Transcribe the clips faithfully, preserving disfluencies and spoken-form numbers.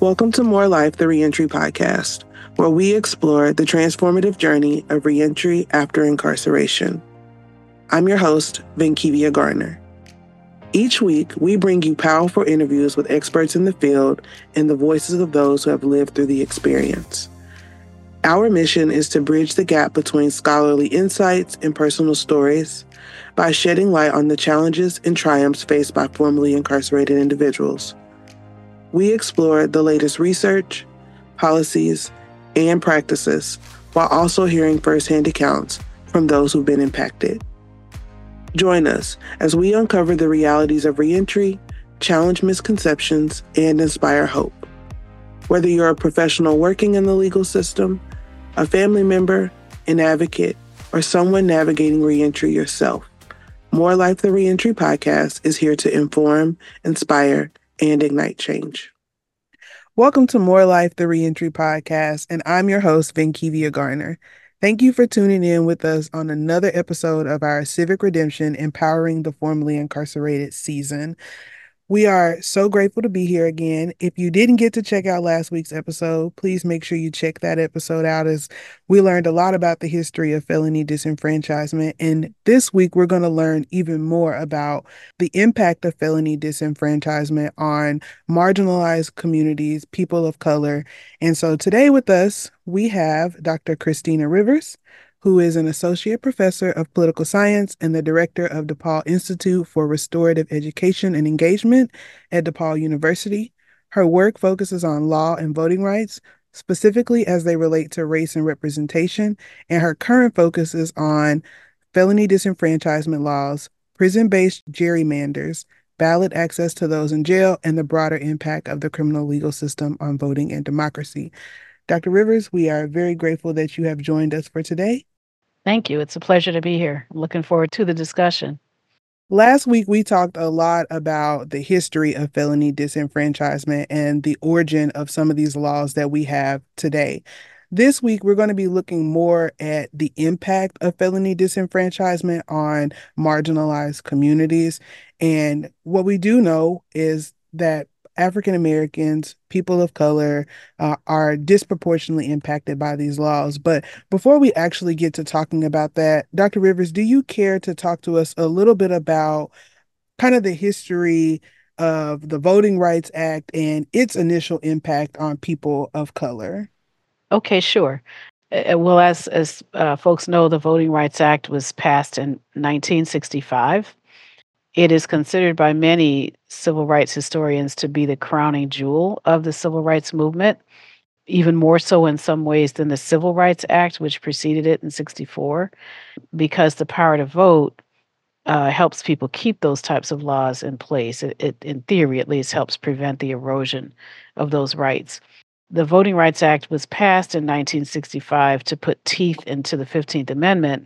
Welcome to More Life, the Reentry Podcast, where we explore the transformative journey of reentry after incarceration. I'm your host, Venkivia Garner. Each week, we bring you powerful interviews with experts in the field and the voices of those who have lived through the experience. Our mission is to bridge the gap between scholarly insights and personal stories by shedding light on the challenges and triumphs faced by formerly incarcerated individuals. We explore the latest research, policies, and practices, while also hearing firsthand accounts from those who've been impacted. Join us as we uncover the realities of reentry, challenge misconceptions, and inspire hope. Whether you're a professional working in the legal system, a family member, an advocate, or someone navigating reentry yourself, More Life the Reentry Podcast is here to inform, inspire, and ignite change. Welcome to More Life the Reentry Podcast, and I'm your host, Venkivia Garner. Thank you for tuning in with us on another episode of our Civic Redemption Empowering the Formerly Incarcerated season. We are so grateful to be here again. If you didn't get to check out last week's episode, please make sure you check that episode out, as we learned a lot about the history of felony disenfranchisement. And this week, we're going to learn even more about the impact of felony disenfranchisement on marginalized communities, people of color. And so today with us, we have Doctor Christina Rivers, who is an associate professor of political science and the director of DePaul Institute for Restorative Education and Engagement at DePaul University. Her work focuses on law and voting rights, specifically as they relate to race and representation, and her current focus is on felony disenfranchisement laws, prison-based gerrymanders, ballot access to those in jail, and the broader impact of the criminal legal system on voting and democracy. Doctor Rivers, we are very grateful that you have joined us for today. Thank you. It's a pleasure to be here. I'm looking forward to the discussion. Last week, we talked a lot about the history of felony disenfranchisement and the origin of some of these laws that we have today. This week, we're going to be looking more at the impact of felony disenfranchisement on marginalized communities. And what we do know is that African Americans, people of color, uh, are disproportionately impacted by these laws. But before we actually get to talking about that, Doctor Rivers, do you care to talk to us a little bit about kind of the history of the Voting Rights Act and its initial impact on people of color? Okay, sure. Uh, well, as as uh, folks know, the Voting Rights Act was passed in nineteen sixty-five. It is considered by many civil rights historians to be the crowning jewel of the civil rights movement, even more so in some ways than the Civil Rights Act, which preceded it in sixty-four, because the power to vote uh, helps people keep those types of laws in place. It, it, in theory, at least, helps prevent the erosion of those rights. The Voting Rights Act was passed in nineteen sixty-five to put teeth into the fifteenth Amendment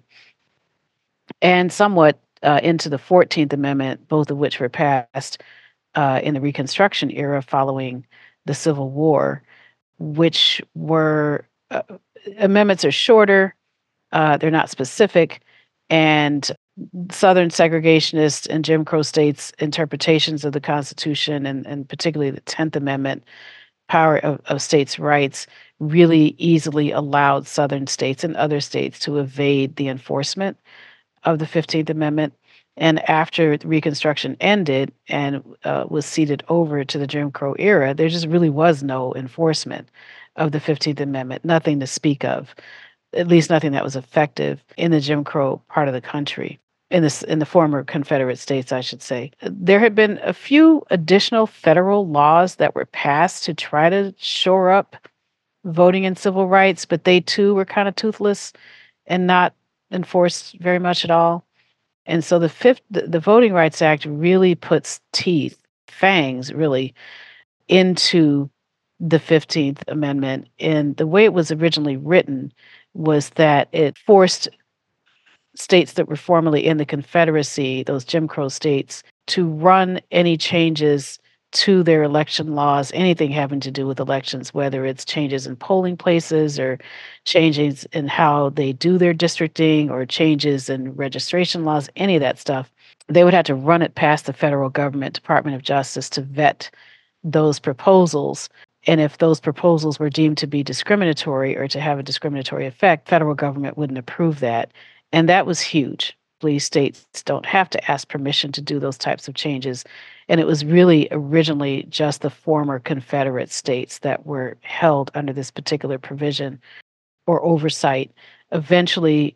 and somewhat uh, into the fourteenth Amendment, both of which were passed uh, in the Reconstruction era following the Civil War, which were uh, amendments are shorter, uh, they're not specific, and Southern segregationists and Jim Crow states' interpretations of the Constitution, and, and particularly the tenth Amendment, power of, of states' rights, really easily allowed Southern states and other states to evade the enforcement of the fifteenth Amendment. And after Reconstruction ended and uh, was ceded over to the Jim Crow era, there just really was no enforcement of the fifteenth Amendment, nothing to speak of, at least nothing that was effective in the Jim Crow part of the country, in this in the former Confederate states, I should say. There had been a few additional federal laws that were passed to try to shore up voting and civil rights, but they too were kind of toothless and not enforced very much at all. And so the fifth, the, the Voting Rights Act really puts teeth, fangs, really, into the fifteenth Amendment. And the way it was originally written was that it forced states that were formerly in the Confederacy, those Jim Crow states, to run any changes to their election laws, anything having to do with elections, whether it's changes in polling places or changes in how they do their districting or changes in registration laws, any of that stuff. They would have to run it past the federal government, Department of Justice, to vet those proposals. And if those proposals were deemed to be discriminatory or to have a discriminatory effect, federal government wouldn't approve that. And that was huge. Please, states don't have to ask permission to do those types of changes. And it was really originally just the former Confederate states that were held under this particular provision or oversight. Eventually,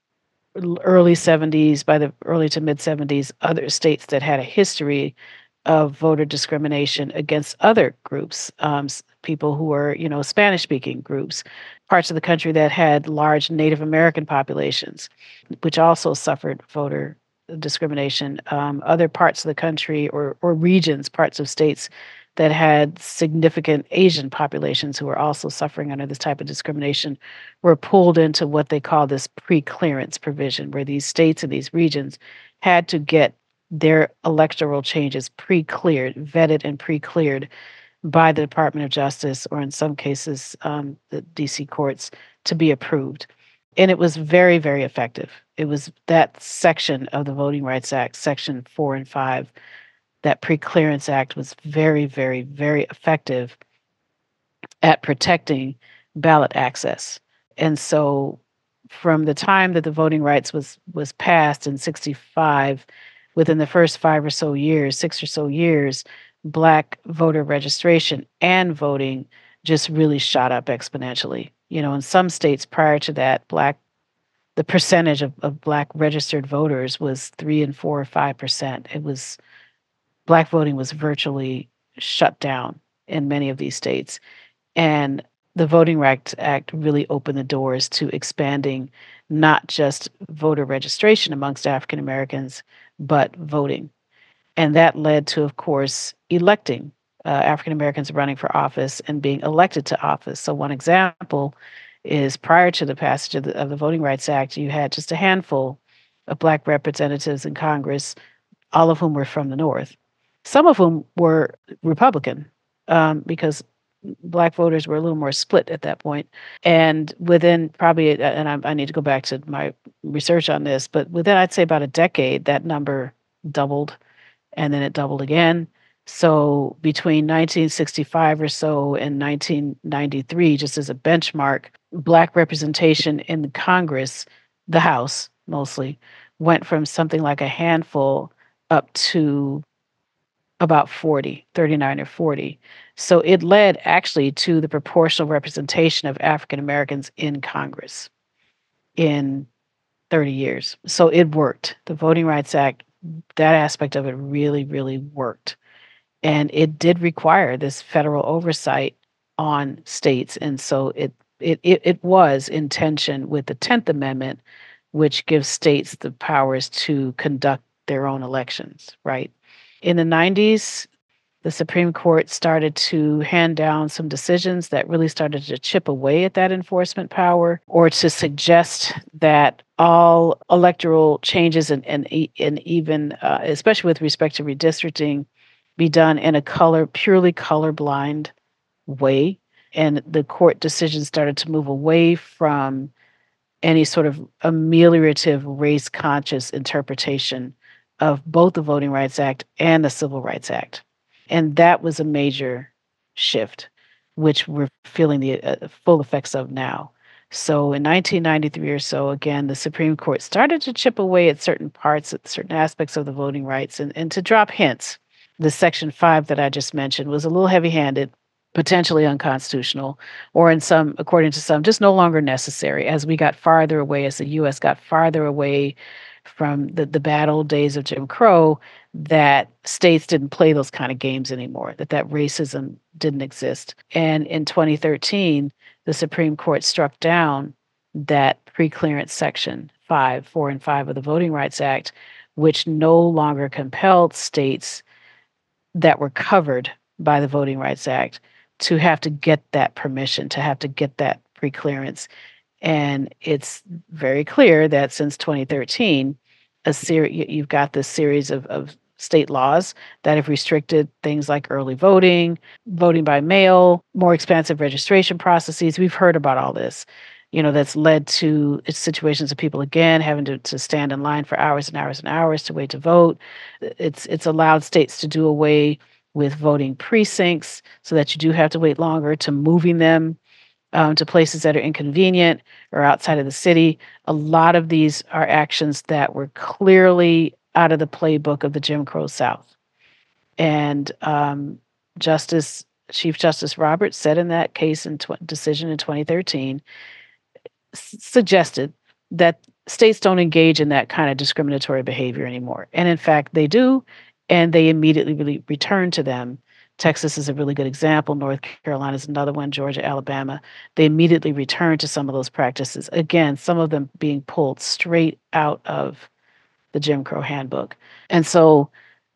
early seventies, by the early to mid seventies, other states that had a history of voter discrimination against other groups, um, people who were, you know, Spanish-speaking groups, parts of the country that had large Native American populations, which also suffered voter discrimination. Um, other parts of the country or or regions, parts of states that had significant Asian populations who were also suffering under this type of discrimination were pulled into what they call this pre-clearance provision, where these states and these regions had to get their electoral changes pre-cleared, vetted and pre-cleared by the Department of Justice, or in some cases, um, the D C courts, to be approved. And it was very, very effective. It was that section of the Voting Rights Act, Section four and five, that Pre-Clearance Act was very, very, very effective at protecting ballot access. And so from the time that the voting rights was was passed in sixty-five, within the first five or so years, six or so years, Black voter registration and voting just really shot up exponentially. You know, in some states prior to that, Black the percentage of, of Black registered voters was three and four or five percent. It was Black voting was virtually shut down in many of these states. And the Voting Rights Act really opened the doors to expanding not just voter registration amongst African Americans, but voting. And that led to, of course, electing uh, African Americans running for office and being elected to office. So one example is prior to the passage of the, of the Voting Rights Act, you had just a handful of Black representatives in Congress, all of whom were from the North. Some of whom were Republican, um, because Black voters were a little more split at that point. And within probably, and I, I need to go back to my research on this, but within, I'd say about a decade, that number doubled, and then it doubled again. So between nineteen sixty-five or so and nineteen ninety-three, just as a benchmark, Black representation in the Congress, the House mostly, went from something like a handful up to about forty, thirty-nine or forty. So it led actually to the proportional representation of African Americans in Congress in thirty years. So it worked. The Voting Rights Act, that aspect of it really, really worked. And it did require this federal oversight on states. And so it it it, it was in tension with the tenth Amendment, which gives states the powers to conduct their own elections, right? In the nineties, the Supreme Court started to hand down some decisions that really started to chip away at that enforcement power, or to suggest that all electoral changes and and, and even, uh, especially with respect to redistricting, be done in a color, purely colorblind way. And the court decisions started to move away from any sort of ameliorative race-conscious interpretation of both the Voting Rights Act and the Civil Rights Act. And that was a major shift, which we're feeling the uh, full effects of now. So in nineteen ninety-three or so, again, the Supreme Court started to chip away at certain parts, at certain aspects of the voting rights, and, and to drop hints. The Section five that I just mentioned was a little heavy-handed, potentially unconstitutional, or in some, according to some, just no longer necessary as we got farther away, as the U S got farther away from the, the bad old days of Jim Crow, that states didn't play those kind of games anymore, that that racism didn't exist. And in twenty thirteen, the Supreme Court struck down that pre-clearance Section five, four, and five of the Voting Rights Act, which no longer compelled states that were covered by the Voting Rights Act to have to get that permission, to have to get that pre-clearance. And it's very clear that since twenty thirteen, a ser- you've got this series of, of state laws that have restricted things like early voting, voting by mail, more expansive registration processes. We've heard about all this, you know, that's led to situations of people, again, having to, to stand in line for hours and hours and hours to wait to vote. It's, it's allowed states to do away with voting precincts so that you do have to wait longer, to moving them um, to places that are inconvenient or outside of the city. A lot of these are actions that were clearly out of the playbook of the Jim Crow South. And um, Justice Chief Justice Roberts said in that case and tw- decision in twenty thirteen, s- suggested that states don't engage in that kind of discriminatory behavior anymore. And in fact, they do, and they immediately really return to them. Texas is a really good example. North Carolina is another one. Georgia, Alabama. They immediately return to some of those practices. Again, some of them being pulled straight out of the Jim Crow handbook. And so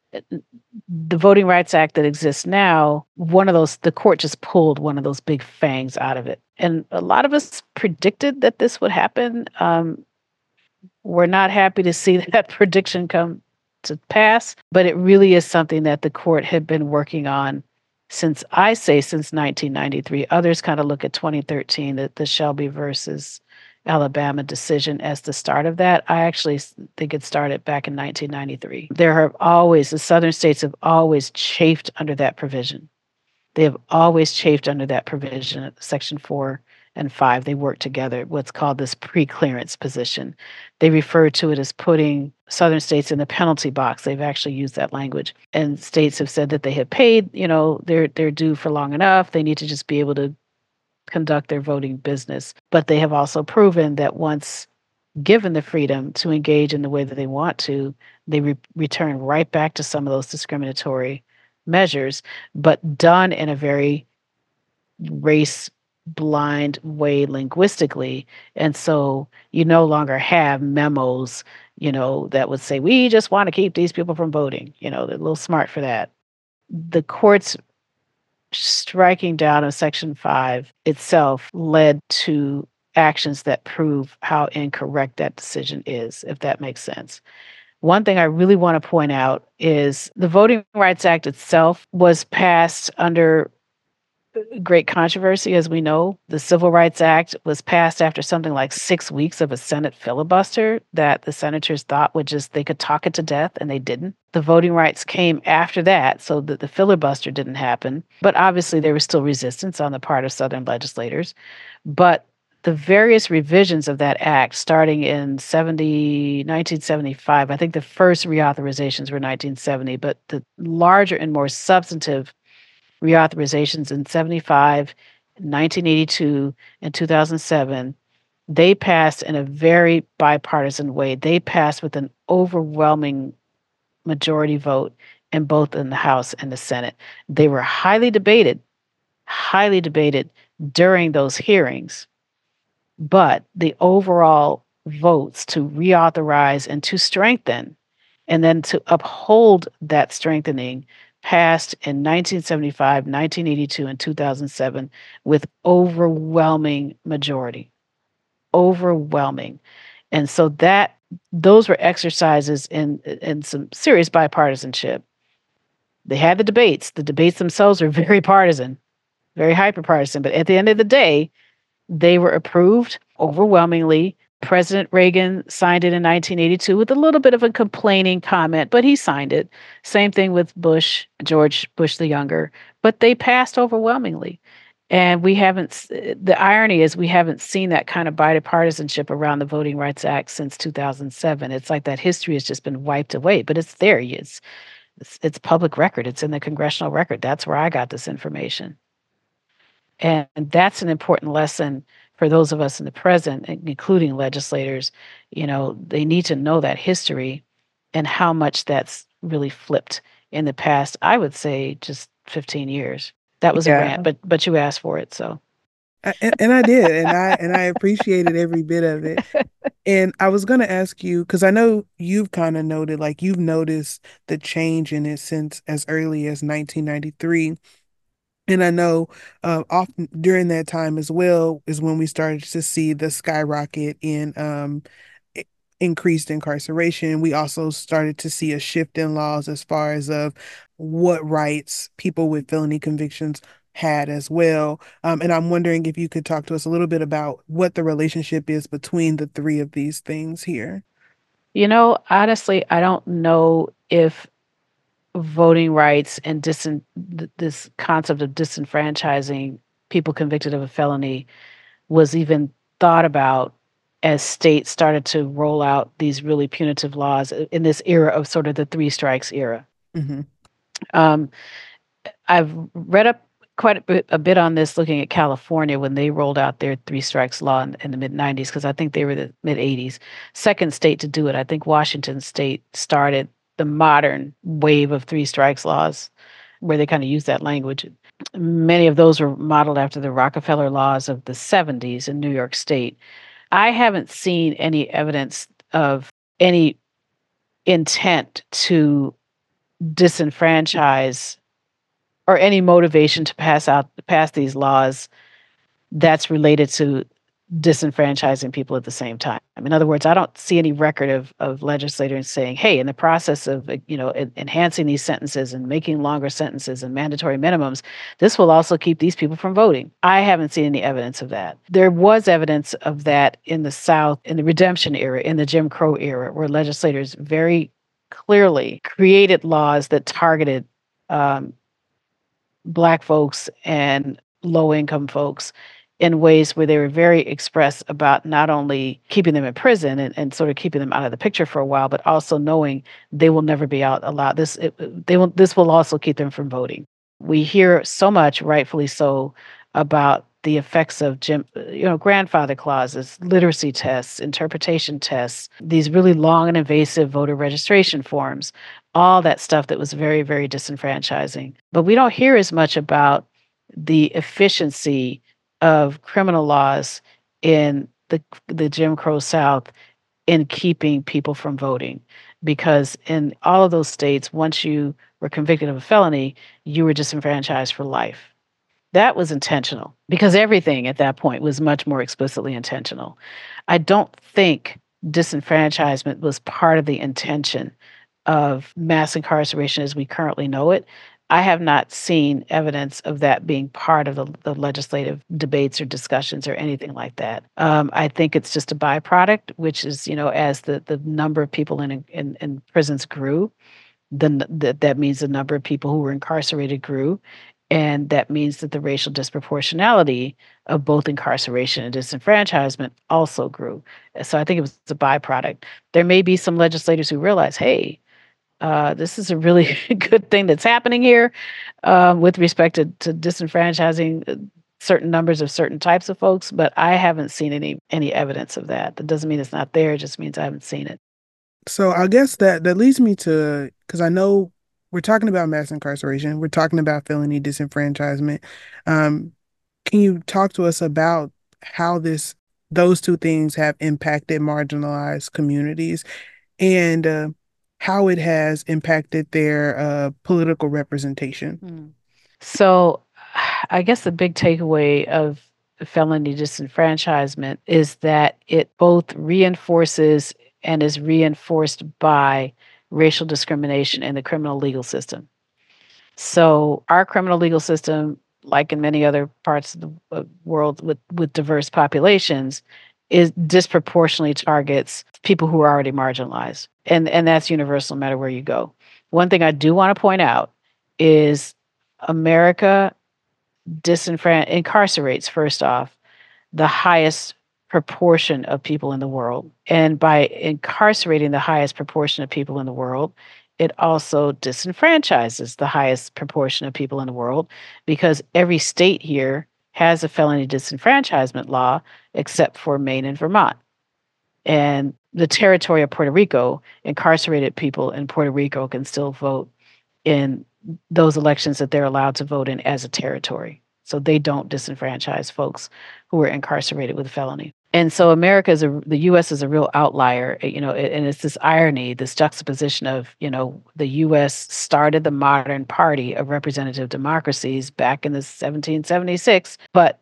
the Voting Rights Act that exists now, one of those, the court just pulled one of those big fangs out of it. And a lot of us predicted that this would happen. Um, we're not happy to see that prediction come to pass, but it really is something that the court had been working on since, I say, since nineteen ninety-three. Others kind of look at twenty thirteen, the, the Shelby versus Alabama decision as the start of that. I actually think it started back in nineteen ninety-three. There have always, the southern states have always chafed under that provision. They have always chafed under that provision, Section four and five. They work together, what's called this pre-clearance position. They refer to it as putting southern states in the penalty box. They've actually used that language. And states have said that they have paid, you know, their their due for long enough. They need to just be able to conduct their voting business. But they have also proven that once given the freedom to engage in the way that they want to, they re- return right back to some of those discriminatory measures, but done in a very race blind way linguistically. And so you no longer have memos, you know, that would say, we just want to keep these people from voting. You know, they're a little smart for that. The courts striking down on Section five itself led to actions that prove how incorrect that decision is, if that makes sense. One thing I really want to point out is the Voting Rights Act itself was passed under great controversy, as we know. The Civil Rights Act was passed after something like six weeks of a Senate filibuster that the senators thought would just, they could talk it to death, and they didn't. The voting rights came after that, so that the filibuster didn't happen. But obviously, there was still resistance on the part of Southern legislators. But the various revisions of that act, starting in nineteen seventy-five, I think the first reauthorizations were nineteen seventy, but the larger and more substantive reauthorizations in seventy-five, nineteen eighty-two, and two thousand seven, they passed in a very bipartisan way. They passed with an overwhelming majority vote in both in the House and the Senate. They were highly debated, highly debated during those hearings, but the overall votes to reauthorize and to strengthen and then to uphold that strengthening passed in nineteen seventy-five, nineteen eighty-two, and two thousand seven with overwhelming majority. Overwhelming. And so that those were exercises in in some serious bipartisanship. They had the debates. The debates themselves are very partisan, very hyperpartisan. But at the end of the day, they were approved overwhelmingly. President Reagan signed it in nineteen eighty-two with a little bit of a complaining comment, but he signed it. Same thing with Bush, George Bush the Younger, but they passed overwhelmingly. And we haven't, the irony is we haven't seen that kind of bipartisanship around the Voting Rights Act since two thousand seven. It's like that history has just been wiped away, but it's there. It's, it's, it's public record. It's in the congressional record. That's where I got this information. And that's an important lesson for those of us in the present, including legislators. You know, they need to know that history and how much that's really flipped in the past, I would say just fifteen years. That was yeah. a rant, but but you asked for it, so. I, and, and I did, and I and I appreciated every bit of it. And I was going to ask you, because I know you've kind of noted, like you've noticed the change in it since as early as nineteen ninety-three. And I know uh, often during that time as well is when we started to see the skyrocket in um, increased incarceration. We also started to see a shift in laws as far as of what rights people with felony convictions had as well. Um, and I'm wondering if you could talk to us a little bit about what the relationship is between the three of these things here. You know, honestly, I don't know if voting rights and disin- this concept of disenfranchising people convicted of a felony was even thought about as states started to roll out these really punitive laws in this era of sort of the three strikes era. Mm-hmm. Um, I've read up quite a bit, a bit on this looking at California when they rolled out their three strikes law in, in the mid nineties, because I think they were the mid eighties. Second state to do it. I think Washington State started the modern wave of three strikes laws where they kind of use that language. Many of those were modeled after the Rockefeller laws of the seventies in New York State. I haven't seen any evidence of any intent to disenfranchise or any motivation to pass out pass these laws that's related to disenfranchising people at the same time. In other words, I don't see any record of of legislators saying, "Hey, in the process of uh, you know en- enhancing these sentences and making longer sentences and mandatory minimums, this will also keep these people from voting." I haven't seen any evidence of that. There was evidence of that in the South in the Redemption era, in the Jim Crow era, where legislators very clearly created laws that targeted um, Black folks and low income folks in ways where they were very express about not only keeping them in prison and, and sort of keeping them out of the picture for a while, but also knowing they will never be out allowed. This it, they will this will also keep them from voting. We hear so much, rightfully so, about the effects of Jim, you know, grandfather clauses, literacy tests, interpretation tests, these really long and invasive voter registration forms, all that stuff that was very, very disenfranchising. But we don't hear as much about the efficiency of criminal laws in the the Jim Crow South in keeping people from voting. Because in all of those states, once you were convicted of a felony, you were disenfranchised for life. That was intentional because everything at that point was much more explicitly intentional. I don't think disenfranchisement was part of the intention of mass incarceration as we currently know it. I have not seen evidence of that being part of the, the legislative debates or discussions or anything like that. Um, I think it's just a byproduct, which is, you know, as the, the number of people in, in, in prisons grew, then th- that means the number of people who were incarcerated grew. And that means that the racial disproportionality of both incarceration and disenfranchisement also grew. So I think it was a byproduct. There may be some legislators who realize, hey, uh, this is a really good thing that's happening here uh, with respect to, to disenfranchising uh, certain numbers of certain types of folks, but I haven't seen any any evidence of that. That doesn't mean it's not there; it just means I haven't seen it. So I guess that that leads me to, because I know we're talking about mass incarceration, we're talking about felony disenfranchisement. Um, can you talk to us about how this those two things have impacted marginalized communities and uh, how it has impacted their uh, political representation? Hmm. So, I guess the big takeaway of felony disenfranchisement is that it both reinforces and is reinforced by racial discrimination in the criminal legal system. So our criminal legal system, like in many other parts of the uh, world with, with diverse populations, is disproportionately targets people who are already marginalized. And and that's universal no matter where you go. One thing I do want to point out is America disenfran- incarcerates, first off, the highest proportion of people in the world. And by incarcerating the highest proportion of people in the world, it also disenfranchises the highest proportion of people in the world because every state here has a felony disenfranchisement law except for Maine and Vermont. And the territory of Puerto Rico, incarcerated people in Puerto Rico can still vote in those elections that they're allowed to vote in as a territory. So they don't disenfranchise folks who are incarcerated with a felony. And so America is a, the U S is a real outlier, you know, and it's this irony, this juxtaposition of, you know, the U S started the modern party of representative democracies back in the seventeen seventy-six, but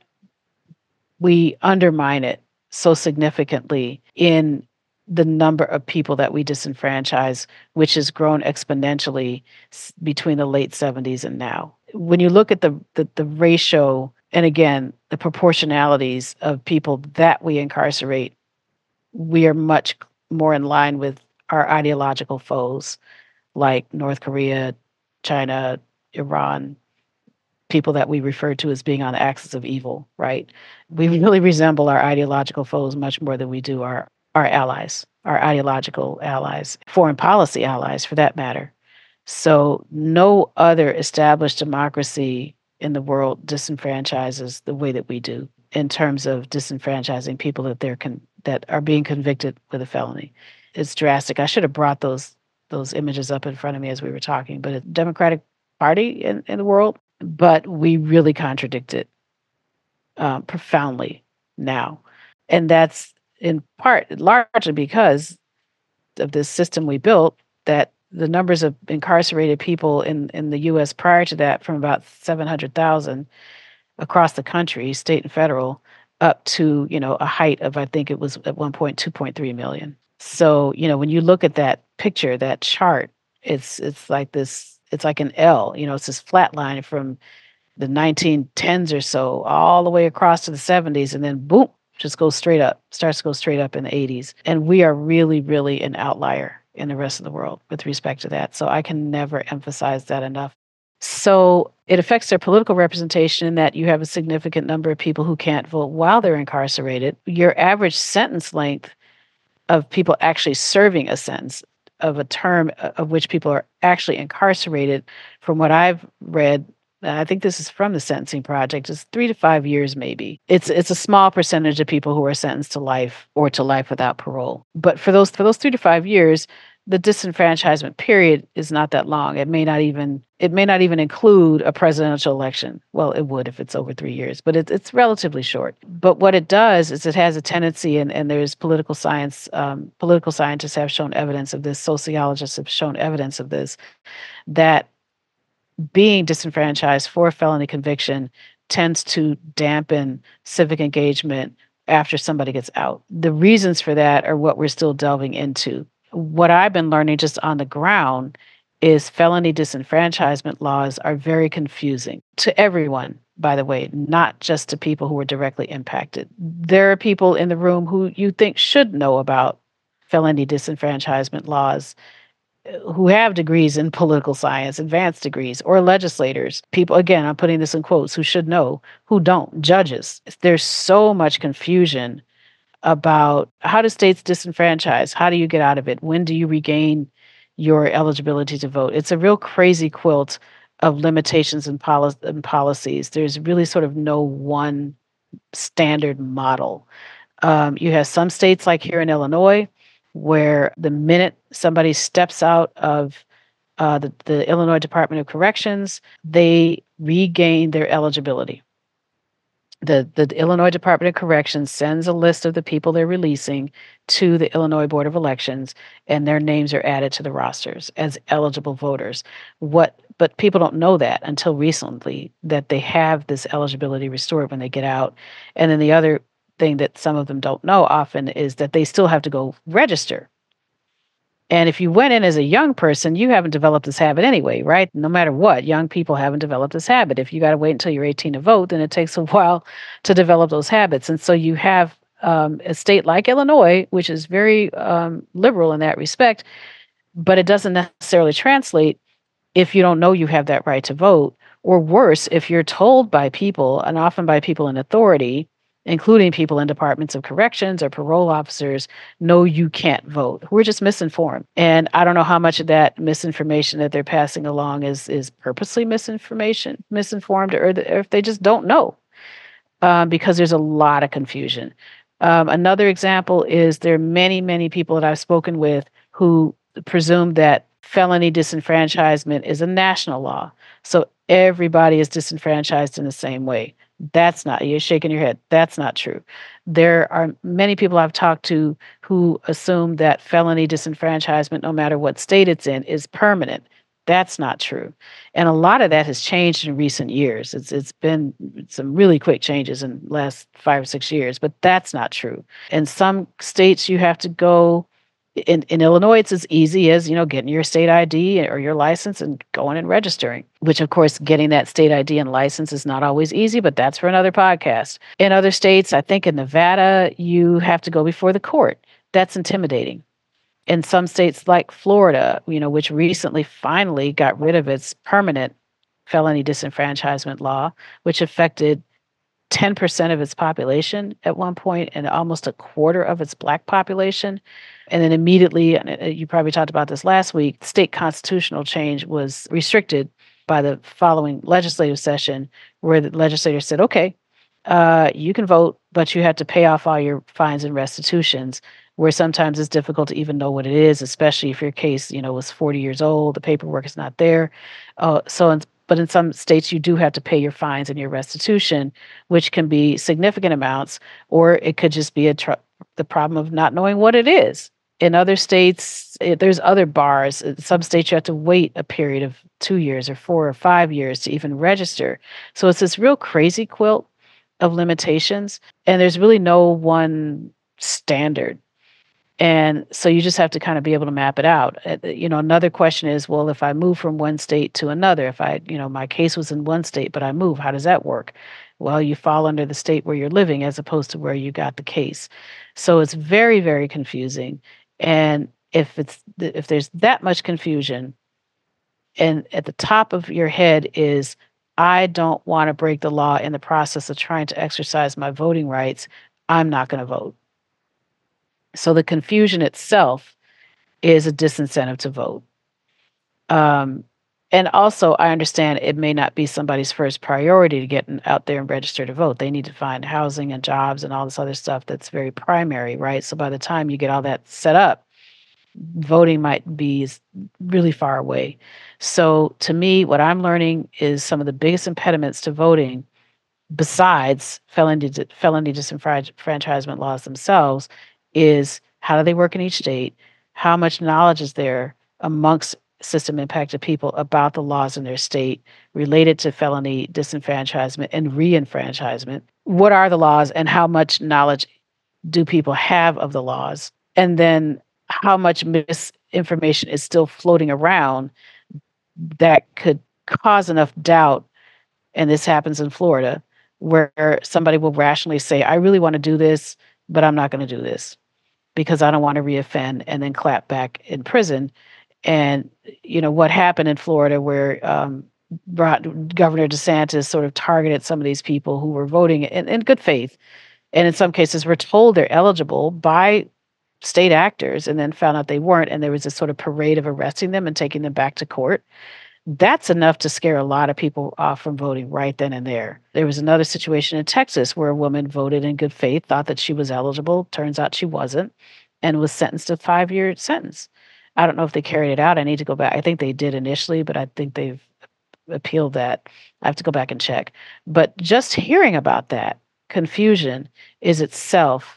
we undermine it so significantly in the number of people that we disenfranchise, which has grown exponentially s- between the late seventies and now. When you look at the, the, the ratio, and again, the proportionalities of people that we incarcerate, we are much more in line with our ideological foes like North Korea, China, Iran, people that we refer to as being on the axis of evil, right? We really resemble our ideological foes much more than we do our, our allies, our ideological allies, foreign policy allies for that matter. So no other established democracy in the world disenfranchises the way that we do in terms of disenfranchising people that they're con- that are being convicted with a felony. It's drastic. I should have brought those those images up in front of me as we were talking, but a Democratic Party in, in the world, but we really contradict it um, profoundly now. And that's in part largely because of this system we built, that the numbers of incarcerated people in, in the U S prior to that, from about seven hundred thousand across the country, state and federal, up to, you know, a height of, I think it was at one point two point three million. So, you know, when you look at that picture, that chart, it's it's like this, it's like an L, you know, it's this flat line from the nineteen tens or so all the way across to the seventies, and then boom, just goes straight up, starts to go straight up in the eighties. And we are really, really an outlier in the rest of the world with respect to that. So I can never emphasize that enough. So it affects their political representation in that you have a significant number of people who can't vote while they're incarcerated. Your average sentence length of people actually serving a sentence of a term of which people are actually incarcerated, from what I've read, I think this is from the Sentencing Project, is three to five years maybe. It's it's a small percentage of people who are sentenced to life or to life without parole. But for those for those three to five years, the disenfranchisement period is not that long. It may not even it may not even include a presidential election. Well, it would if it's over three years, but it, it's relatively short. But what it does is it has a tendency, and, and there's political science, um, political scientists have shown evidence of this, sociologists have shown evidence of this, that being disenfranchised for a felony conviction tends to dampen civic engagement after somebody gets out. The reasons for that are what we're still delving into. What I've been learning just on the ground is felony disenfranchisement laws are very confusing to everyone, by the way, not just to people who are directly impacted. There are people in the room who you think should know about felony disenfranchisement laws, who have degrees in political science, advanced degrees, or legislators, people, again, I'm putting this in quotes, who should know, who don't, judges. There's so much confusion about how do states disenfranchise? How do you get out of it? When do you regain your eligibility to vote? It's a real crazy quilt of limitations and, poli- and policies. There's really sort of no one standard model. Um, you have some states like here in Illinois, where the minute somebody steps out of uh, the, the Illinois Department of Corrections, they regain their eligibility. The, the Illinois Department of Corrections sends a list of the people they're releasing to the Illinois Board of Elections, and their names are added to the rosters as eligible voters. What, but people don't know that until recently, that they have this eligibility restored when they get out. And then the other thing that some of them don't know often is that they still have to go register. And if you went in as a young person, you haven't developed this habit anyway, right? No matter what, young people haven't developed this habit. If you got to wait until you're eighteen to vote, then it takes a while to develop those habits. And so you have um, a state like Illinois, which is very um, liberal in that respect, but it doesn't necessarily translate if you don't know you have that right to vote, or worse, if you're told by people, and often by people in authority, including people in departments of corrections or parole officers, no, you can't vote. We're just misinformed. And I don't know how much of that misinformation that they're passing along is is purposely misinformation, misinformed, or, the, or if they just don't know, um, because there's a lot of confusion. Um, another example is there are many, many people that I've spoken with who presume that felony disenfranchisement is a national law. So everybody is disenfranchised in the same way. That's not, you're shaking your head. That's not true. There are many people I've talked to who assume that felony disenfranchisement, no matter what state it's in, is permanent. That's not true. And a lot of that has changed in recent years. It's It's been some really quick changes in the last five or six years, but that's not true. In some states, you have to go, in, in Illinois, it's as easy as, you know, getting your state I D or your license and going and registering, which, of course, getting that state I D and license is not always easy, but that's for another podcast. In other states, I think in Nevada, you have to go before the court. That's intimidating. In some states like Florida, you know, which recently finally got rid of its permanent felony disenfranchisement law, which affected ten percent of its population at one point and almost a quarter of its Black population. And then immediately, and you probably talked about this last week, state constitutional change was restricted by the following legislative session, where the legislature said, okay, uh, you can vote, but you have to pay off all your fines and restitutions, where sometimes it's difficult to even know what it is, especially if your case, you know, was forty years old, the paperwork is not there. Uh, so, in, but in some states, you do have to pay your fines and your restitution, which can be significant amounts, or it could just be a tr- the problem of not knowing what it is. In other states, it, there's other bars. In some states, you have to wait a period of two years or four or five years to even register. So it's this real crazy quilt of limitations, and there's really no one standard. And so you just have to kind of be able to map it out. Uh, You know, another question is, well, if I move from one state to another, if I, you know, my case was in one state, but I move, how does that work? Well, you fall under the state where you're living as opposed to where you got the case. So it's very, very confusing. And if it's if there's that much confusion, and at the top of your head is, I don't want to break the law in the process of trying to exercise my voting rights, I'm not going to vote. So the confusion itself is a disincentive to vote. Um, and also, I understand it may not be somebody's first priority to get in- out there and register to vote. They need to find housing and jobs and all this other stuff that's very primary, right? So by the time you get all that set up, voting might be s- really far away. So to me, what I'm learning is some of the biggest impediments to voting, besides felony di- felony disenfranchisement laws themselves, is how do they work in each state? How much knowledge is there amongst system impacted people about the laws in their state related to felony disenfranchisement and reenfranchisement? What are the laws, and how much knowledge do people have of the laws? And then how much misinformation is still floating around that could cause enough doubt, and this happens in Florida, where somebody will rationally say, I really want to do this, but I'm not going to do this because I don't want to reoffend, and then clap back in prison. And, you know, what happened in Florida, where um, brought, Governor DeSantis sort of targeted some of these people who were voting in, in good faith, and in some cases were told they're eligible by state actors and then found out they weren't. And there was this sort of parade of arresting them and taking them back to court. That's enough to scare a lot of people off from voting right then and there. There was another situation in Texas where a woman voted in good faith, thought that she was eligible. Turns out she wasn't, and was sentenced to a five-year sentence. I don't know if they carried it out. I need to go back. I think they did initially, but I think they've appealed that. I have to go back and check. But just hearing about that confusion is itself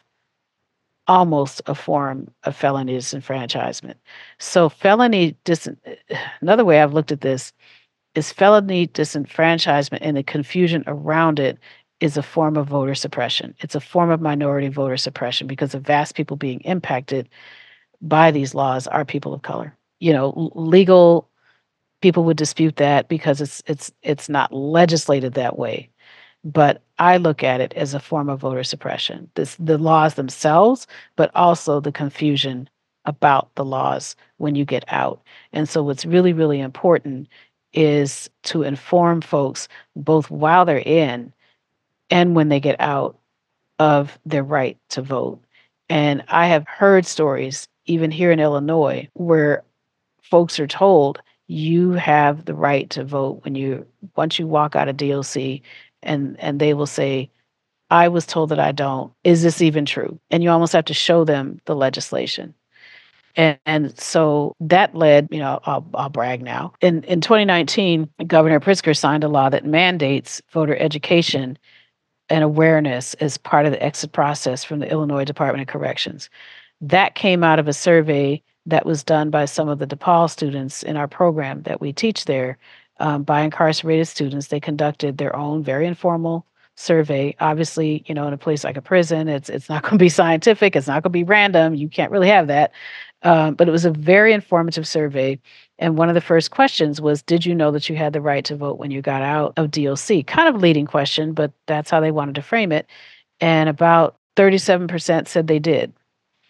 almost a form of felony disenfranchisement. So felony dis another way I've looked at this is felony disenfranchisement, and the confusion around it is a form of voter suppression. It's a form of minority voter suppression because the vast people being impacted by these laws are people of color. You know, l- legal people would dispute that because it's it's it's not legislated that way. But I look at it as a form of voter suppression. This the laws themselves, but also the confusion about the laws when you get out. And so what's really, really important is to inform folks both while they're in and when they get out of their right to vote. And I have heard stories, even here in Illinois, where folks are told you have the right to vote when you once you walk out of D O C, and and they will say, I was told that I don't. Is this even true? And you almost have to show them the legislation. And, and so that led, you know, I'll, I'll brag now. In, in twenty nineteen, Governor Pritzker signed a law that mandates voter education and awareness as part of the exit process from the Illinois Department of Corrections. That came out of a survey that was done by some of the DePaul students in our program that we teach there, um, by incarcerated students. They conducted their own very informal survey. Obviously, you know, in a place like a prison, it's it's not going to be scientific. It's not going to be random. You can't really have that. Um, but it was a very informative survey. And one of the first questions was, did you know that you had the right to vote when you got out of D O C? Kind of a leading question, but that's how they wanted to frame it. And about thirty-seven percent said they did.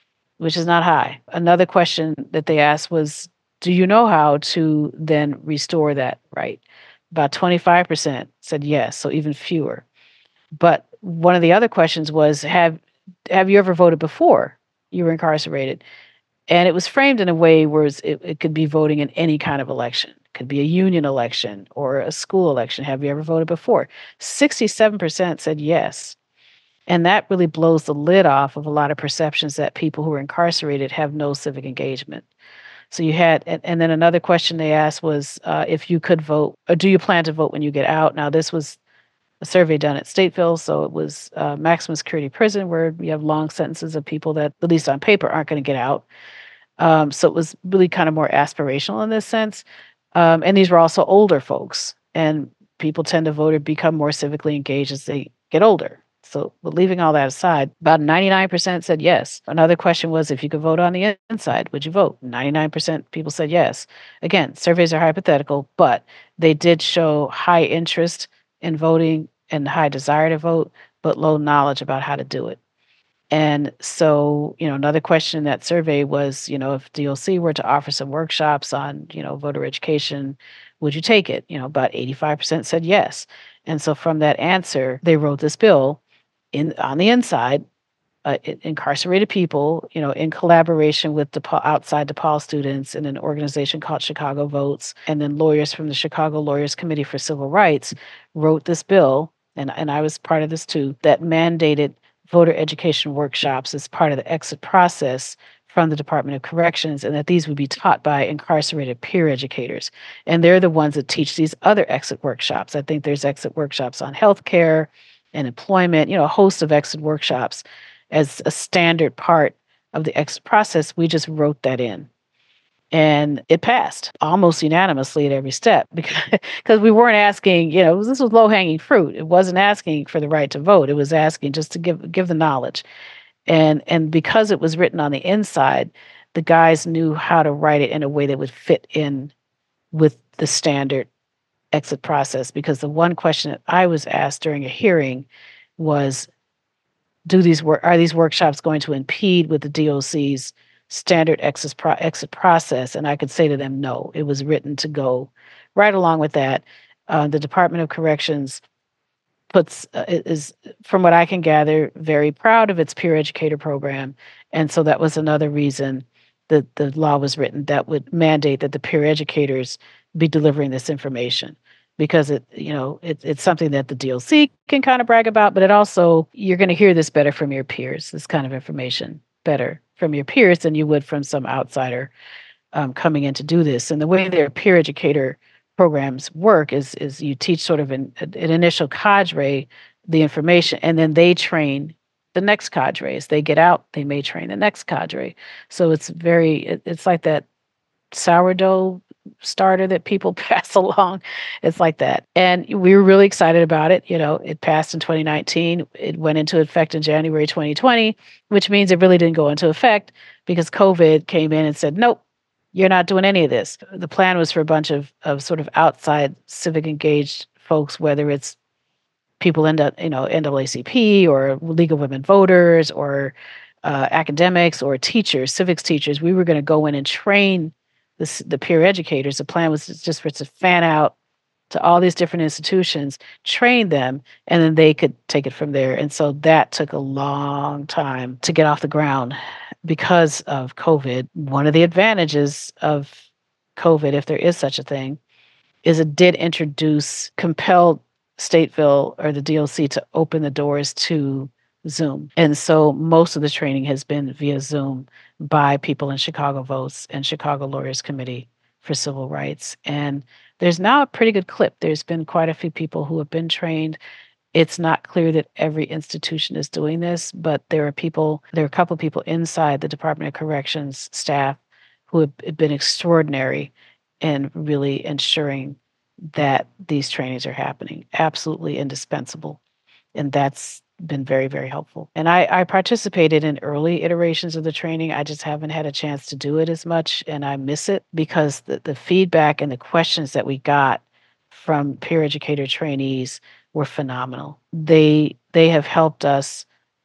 which is not high. Another question that they asked was, do you know how to then restore that right? About twenty-five percent said yes, so even fewer. But one of the other questions was, have have you ever voted before you were incarcerated? And it was framed in a way where it, it could be voting in any kind of election. It could be a union election or a school election. Have you ever voted before? sixty-seven percent said yes. And that really blows the lid off of a lot of perceptions that people who are incarcerated have no civic engagement. So you had, and, and then another question they asked was uh, if you could vote, or do you plan to vote when you get out? Now, this was a survey done at Stateville, so it was uh, maximum security prison where you have long sentences of people that, at least on paper, aren't going to get out. Um, so it was really kind of more aspirational in this sense. Um, and these were also older folks, and people tend to vote or become more civically engaged as they get older. So, but leaving all that aside, about ninety-nine percent said yes. Another question was, if you could vote on the inside, would you vote? ninety-nine percent people said yes. Again, surveys are hypothetical, but they did show high interest in voting and high desire to vote, but low knowledge about how to do it. And so, you know, another question in that survey was, you know, if D O C were to offer some workshops on, you know, voter education, would you take it? You know, about eighty-five percent said yes. And so from that answer, they wrote this bill in on the inside, uh, incarcerated people, you know, in collaboration with DePaul, outside DePaul students in an organization called Chicago Votes, and then lawyers from the Chicago Lawyers Committee for Civil Rights wrote this bill, and, and I was part of this too, that mandated voter education workshops as part of the exit process from the Department of Corrections, and that these would be taught by incarcerated peer educators. And they're the ones that teach these other exit workshops. I think there's exit workshops on healthcare and employment, you know, a host of exit workshops as a standard part of the exit process. We just wrote that in. And it passed almost unanimously at every step because, because we weren't asking, you know, this was low-hanging fruit. It wasn't asking for the right to vote. It was asking just to give give the knowledge. And and because it was written on the inside, the guys knew how to write it in a way that would fit in with the standard exit process. Because the one question that I was asked during a hearing was, do these work are these workshops going to impede with the D O C's standard exit, pro- exit process? And I could say to them, no, it was written to go right along with that. Uh, the Department of Corrections puts uh, is, from what I can gather, very proud of its peer educator program. And so that was another reason that the law was written that would mandate that the peer educators be delivering this information. Because it, you know, it, it's something that the D O C can kind of brag about, but it also, you're going to hear this better from your peers, this kind of information better from your peers than you would from some outsider um, coming in to do this. And the way their peer educator programs work is is you teach sort of an, an initial cadre the information, and then they train the next cadre. As they get out, they may train the next cadre. So it's very, it, it's like that sourdough starter that people pass along. It's like that. And we were really excited about it. You know, it passed in twenty nineteen. It went into effect in January twenty twenty, which means it really didn't go into effect because COVID came in and said, nope, you're not doing any of this. The plan was for a bunch of, of sort of outside civic engaged folks, whether it's people in the, you know, N double A C P or League of Women Voters or uh, academics or teachers, civics teachers. We were going to go in and train the, the peer educators. The plan was just for it to fan out to all these different institutions, train them, and then they could take it from there. And so that took a long time to get off the ground because of COVID. One of the advantages of COVID, if there is such a thing, is it did introduce, compelled Stateville or the D O C to open the doors to Zoom. And so most of the training has been via Zoom by people in Chicago Votes and Chicago Lawyers Committee for Civil Rights. And there's now a pretty good clip. There's been quite a few people who have been trained. It's not clear that every institution is doing this, but there are people, there are a couple of people inside the Department of Corrections staff who have been extraordinary in really ensuring that these trainings are happening. Absolutely indispensable. And that's been very, very helpful. And I, I participated in early iterations of the training. I just haven't had a chance to do it as much, and I miss it because the, the feedback and the questions that we got from peer educator trainees were phenomenal. They they have helped us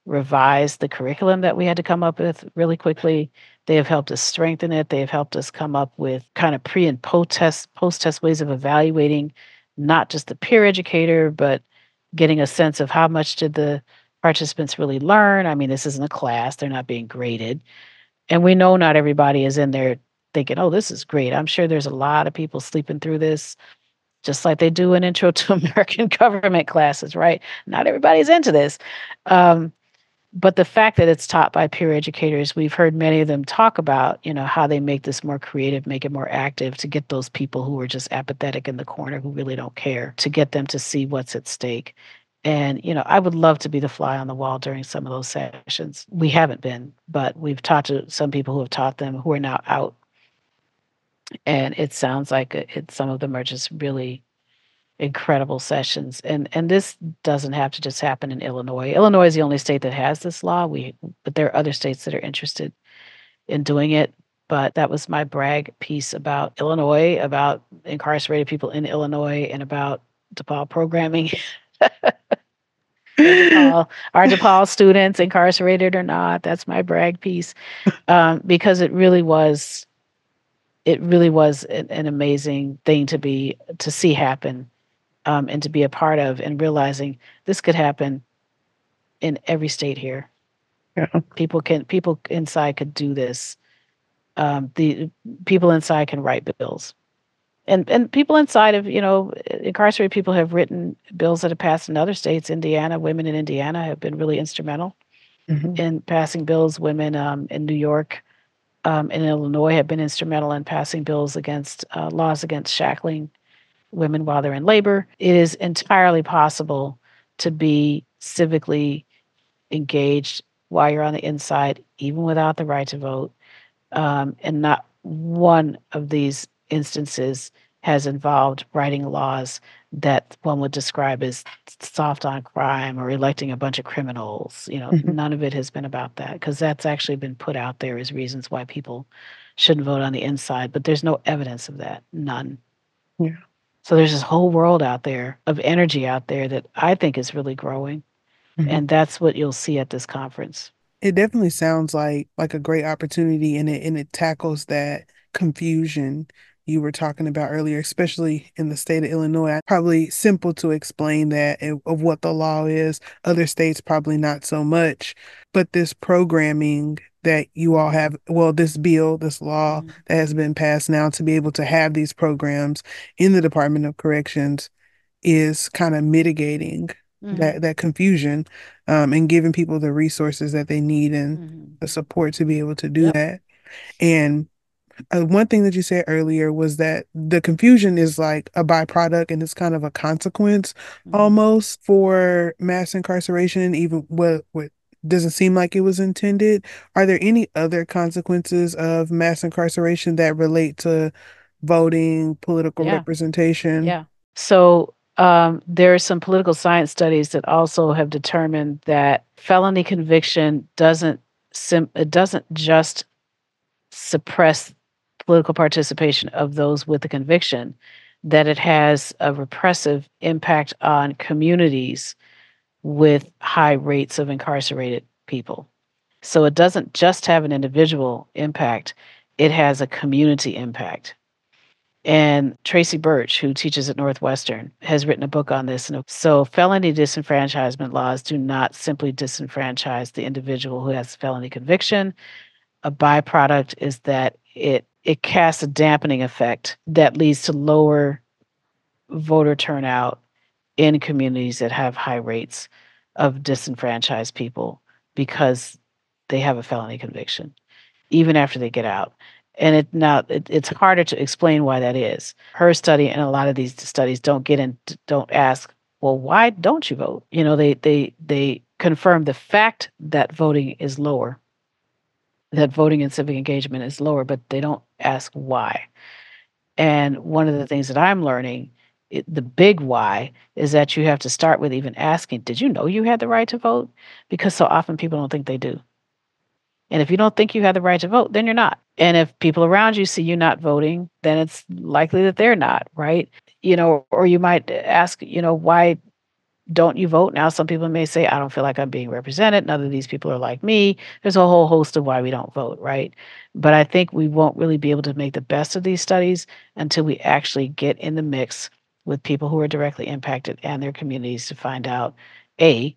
revised the curriculum that we had to come up with really quickly. They have helped us strengthen it. They have helped us come up with kind of pre and post-test post-test ways of evaluating not just the peer educator, but getting a sense of how much did the participants really learn. I mean, this isn't a class. They're not being graded. And we know not everybody is in there thinking, oh, this is great. I'm sure there's a lot of people sleeping through this, just like they do in Intro to American Government classes, right? Not everybody's into this. Um, but the fact that it's taught by peer educators, we've heard many of them talk about, you know, how they make this more creative, make it more active to get those people who are just apathetic in the corner, who really don't care, to get them to see what's at stake. And, you know, I would love to be the fly on the wall during some of those sessions. We haven't been, but we've talked to some people who have taught them who are now out. And it sounds like it, some of them are just really incredible sessions. And and this doesn't have to just happen in Illinois. Illinois is the only state that has this law. We but there are other states that are interested in doing it. But that was my brag piece about Illinois, about incarcerated people in Illinois, and about DePaul programming. DePaul, our DePaul students, incarcerated or not, that's my brag piece, um, because it really was, it really was an, an amazing thing to be to see happen, um, and to be a part of, and realizing this could happen in every state here. Yeah. People can people inside could do this. Um, the people inside can write bills. And and people inside of, you know, incarcerated people have written bills that have passed in other states. Indiana, women in Indiana have been really instrumental mm-hmm. in passing bills. Women um, in New York um, and Illinois have been instrumental in passing bills against uh, laws against shackling women while they're in labor. It is entirely possible to be civically engaged while you're on the inside, even without the right to vote. Um, and not one of these instances has involved writing laws that one would describe as soft on crime or electing a bunch of criminals. You know, mm-hmm. none of it has been about that, because that's actually been put out there as reasons why people shouldn't vote on the inside. But there's no evidence of that, none. Yeah. So there's this whole world out there of energy out there that I think is really growing. Mm-hmm. And that's what you'll see at this conference. It definitely sounds like like a great opportunity, and it and it tackles that confusion you were talking about earlier, especially in the state of Illinois. Probably simple to explain that of what the law is. Other states probably not so much, but this programming that you all have, well, this bill, this law mm-hmm. that has been passed now to be able to have these programs in the Department of Corrections is kind of mitigating Mm-hmm. that that confusion, um, and giving people the resources that they need and mm-hmm. the support to be able to do yep. that. And uh, one thing that you said earlier was that the confusion is like a byproduct, and it's kind of a consequence mm-hmm. almost for mass incarceration, even what what doesn't seem like it was intended. Are there any other consequences of mass incarceration that relate to voting, political yeah. representation? Yeah. So Um, there are some political science studies that also have determined that felony conviction doesn't sim- it doesn't just suppress political participation of those with a conviction, that it has a repressive impact on communities with high rates of incarcerated people. So it doesn't just have an individual impact, it has a community impact. And Tracy Birch, who teaches at Northwestern, has written a book on this. So felony disenfranchisement laws do not simply disenfranchise the individual who has felony conviction. A byproduct is that it it casts a dampening effect that leads to lower voter turnout in communities that have high rates of disenfranchised people because they have a felony conviction, even after they get out. And it now it, it's harder to explain why that is. Her study and a lot of these studies don't get in, don't ask, well, why don't you vote? You know, they they they confirm the fact that voting is lower, that voting and civic engagement is lower, but they don't ask why. And one of the things that I'm learning, it, the big why, is that you have to start with even asking, did you know you had the right to vote? Because so often people don't think they do. And if you don't think you have the right to vote, then you're not. And if people around you see you not voting, then it's likely that they're not, right? You know, or you might ask, you know, why don't you vote? Now, some people may say, I don't feel like I'm being represented. None of these people are like me. There's a whole host of why we don't vote, right? But I think we won't really be able to make the best of these studies until we actually get in the mix with people who are directly impacted and their communities to find out, A,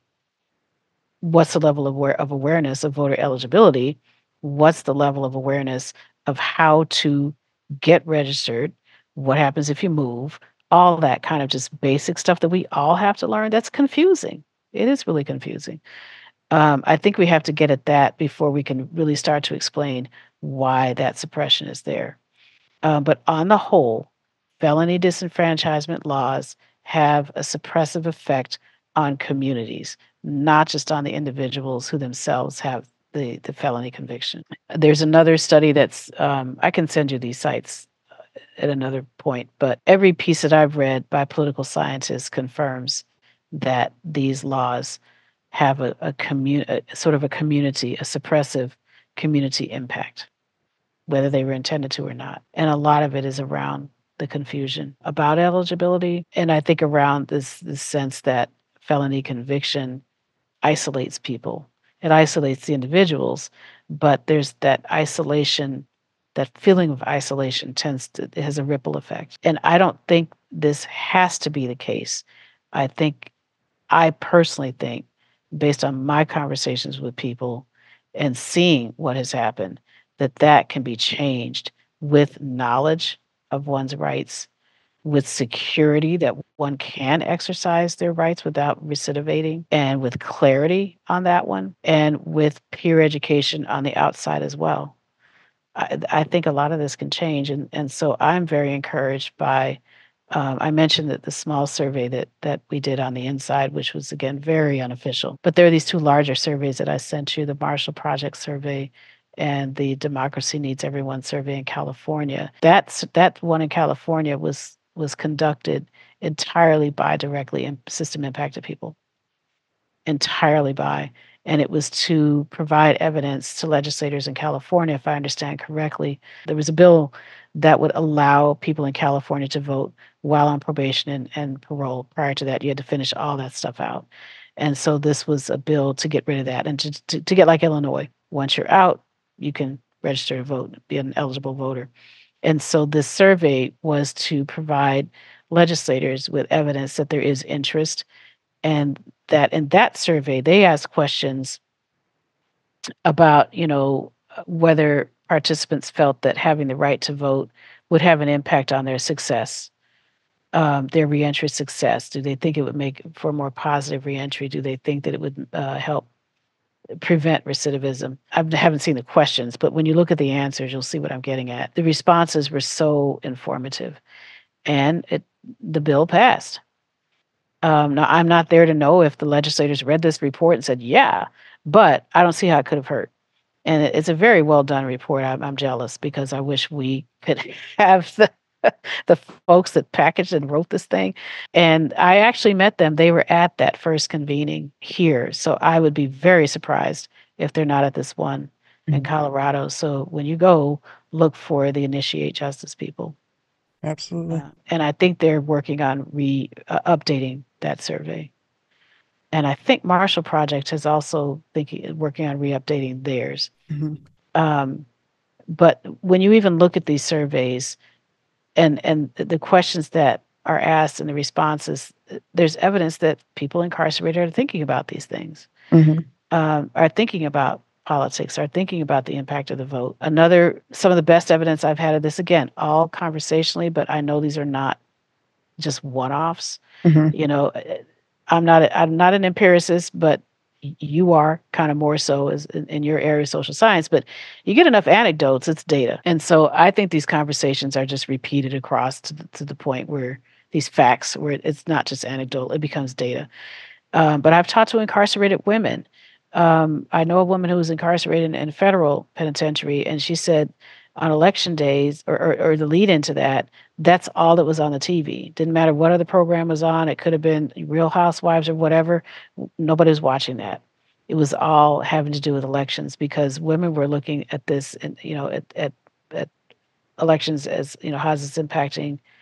what's the level of, aware- of awareness of voter eligibility? What's the level of awareness of how to get registered? What happens if you move? All that kind of just basic stuff that we all have to learn. That's confusing. It is really confusing. Um, I think we have to get at that before we can really start to explain why that suppression is there. Uh, but on the whole, felony disenfranchisement laws have a suppressive effect on communities, not just on the individuals who themselves have the, the felony conviction. There's another study that's, um, I can send you these sites at another point, but every piece that I've read by political scientists confirms that these laws have a, a, commun- a sort of a community, a suppressive community impact, whether they were intended to or not. And a lot of it is around the confusion about eligibility. And I think around this, this sense that felony conviction isolates people. It isolates the individuals, but there's that isolation, that feeling of isolation tends to, it has a ripple effect. And I don't think this has to be the case. I think, I personally think, based on my conversations with people and seeing what has happened, that that can be changed with knowledge of one's rights, with security that one can exercise their rights without recidivating, and with clarity on that one, and with peer education on the outside as well. I, I think a lot of this can change. And, and so I'm very encouraged by, um, I mentioned that the small survey that, that we did on the inside, which was, again, very unofficial. But there are these two larger surveys that I sent you, the Marshall Project survey and the Democracy Needs Everyone survey in California. That's, that one in California was, was conducted entirely by directly in system impacted people. Entirely by. And it was to provide evidence to legislators in California, if I understand correctly. There was a bill that would allow people in California to vote while on probation and, and parole. Prior to that, you had to finish all that stuff out. And so this was a bill to get rid of that and to, to, to get like Illinois. Once you're out, you can register to vote, be an eligible voter. And so this survey was to provide legislators with evidence that there is interest, and that in that survey, they asked questions about, you know, whether participants felt that having the right to vote would have an impact on their success, um, their reentry success. Do they think it would make for more positive reentry? Do they think that it would uh, help prevent recidivism? I haven't seen the questions, but when you look at the answers, you'll see what I'm getting at. The responses were so informative, and it, the bill passed. Um, now, I'm not there to know if the legislators read this report and said, yeah, but I don't see how it could have hurt. And it, it's a very well done report. I'm, I'm jealous because I wish we could have the, the folks that packaged and wrote this thing. And I actually met them. They were at that first convening here. So I would be very surprised if they're not at this one mm-hmm. in Colorado. So when you go, look for the Initiate Justice people. Absolutely. Uh, and I think they're working on re uh, updating that survey. And I think Marshall Project is also thinking, working on re-updating theirs. Mm-hmm. Um, but when you even look at these surveys and, and the questions that are asked and the responses, there's evidence that people incarcerated are thinking about these things, mm-hmm. um, are thinking about politics, are thinking about the impact of the vote. Another, some of the best evidence I've had of this, again, all conversationally, but I know these are not just one-offs. Mm-hmm. You know, I'm not a, I'm not an empiricist, but you are kind of more so as in, in your area of social science. But you get enough anecdotes, it's data. And so I think these conversations are just repeated across to the, to the point where these facts, where it's not just anecdotal, it becomes data. Um, but I've talked to incarcerated women. Um, I know a woman who was incarcerated in, in federal penitentiary, and she said on election days, or, or, or the lead into that, that's all that was on the T V. Didn't matter what other program was on. It could have been Real Housewives or whatever. Nobody was watching that. It was all having to do with elections, because women were looking at this, and you know, at, at, at elections as, you know, how's this impacting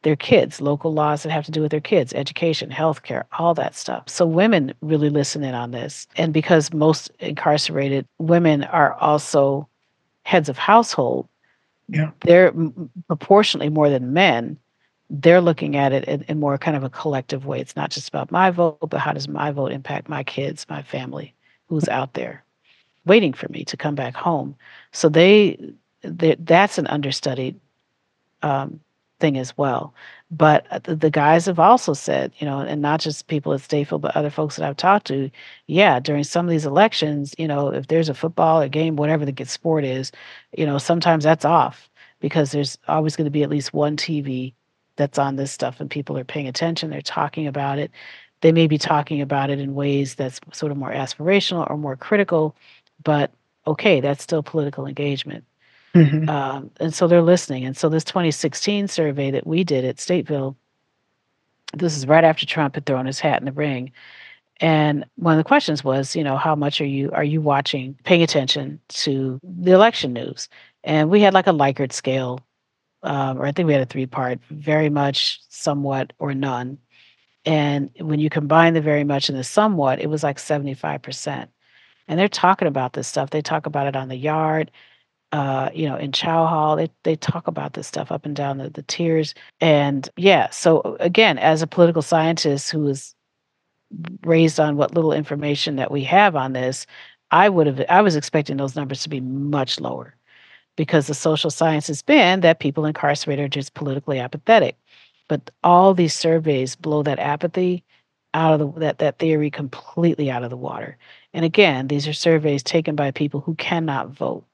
their kids, local laws that have to do with their kids, education, healthcare, all that stuff. So women really listen in on this. And because most incarcerated women are also heads of household, Yeah. they're m- proportionately more than men. They're looking at it in, in more kind of a collective way. It's not just about my vote, but how does my vote impact my kids, my family, who's out there waiting for me to come back home. So they, they that's an understudied um, thing as well. But uh, the, the guys have also said, you know, and not just people at Stateville, but other folks that I've talked to, yeah, during some of these elections, you know, if there's a football or game, whatever the sport is, you know, sometimes that's off because there's always going to be at least one T V that's on this stuff and people are paying attention, they're talking about it. They may be talking about it in ways that's sort of more aspirational or more critical, but okay, that's still political engagement. Mm-hmm. Um, and so they're listening. And so this twenty sixteen survey that we did at Stateville, this is right after Trump had thrown his hat in the ring. And one of the questions was, you know, how much are you are you watching, paying attention to the election news? And we had like a Likert scale, um, or I think we had a three part, very much, somewhat, or none. And when you combine the very much and the somewhat, it was like seventy-five percent. And they're talking about this stuff. They talk about it on the yard. Uh, you know, in Chow Hall, they they talk about this stuff up and down the, the tiers. And yeah, so again, as a political scientist who is raised on what little information that we have on this, I would have I was expecting those numbers to be much lower because the social science has been that people incarcerated are just politically apathetic. But all these surveys blow that apathy out of the that that theory completely out of the water. And again, these are surveys taken by people who cannot vote,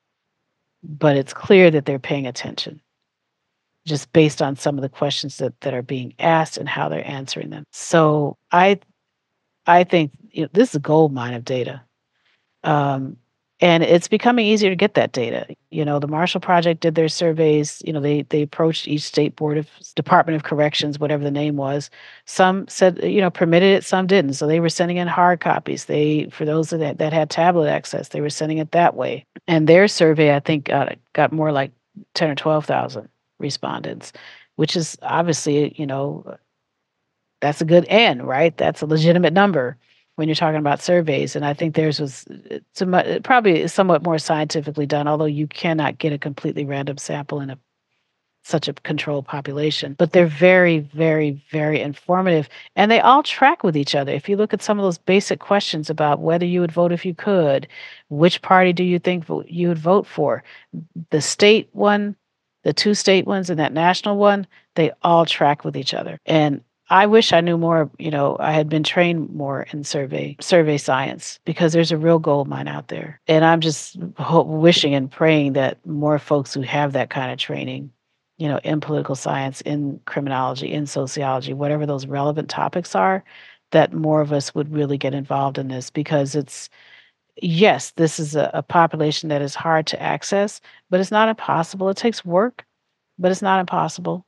but it's clear that they're paying attention just based on some of the questions that, that are being asked and how they're answering them. So I I think you know, this is a gold mine of data. Um, and it's becoming easier to get that data. You know, the Marshall Project did their surveys. You know, they they approached each state board of Department of Corrections, whatever the name was. Some said, you know, permitted it, some didn't. So they were sending in hard copies. They, for those that that had tablet access, they were sending it that way. And their survey, I think, got got more like ten or twelve thousand respondents, which is obviously, you know, that's a good N, right? That's a legitimate number when you're talking about surveys. And I think theirs was uh, some, uh, probably somewhat more scientifically done, although you cannot get a completely random sample in a such a controlled population. But they're very, very, very informative. And they all track with each other. If you look at some of those basic questions about whether you would vote if you could, which party do you think you would vote for? The state one, the two state ones, and that national one, they all track with each other. And I wish I knew more, you know, I had been trained more in survey survey science because there's a real gold mine out there. And I'm just ho- wishing and praying that more folks who have that kind of training, you know, in political science, in criminology, in sociology, whatever those relevant topics are, that more of us would really get involved in this because it's, yes, this is a, a population that is hard to access, but it's not impossible. It takes work, but it's not impossible.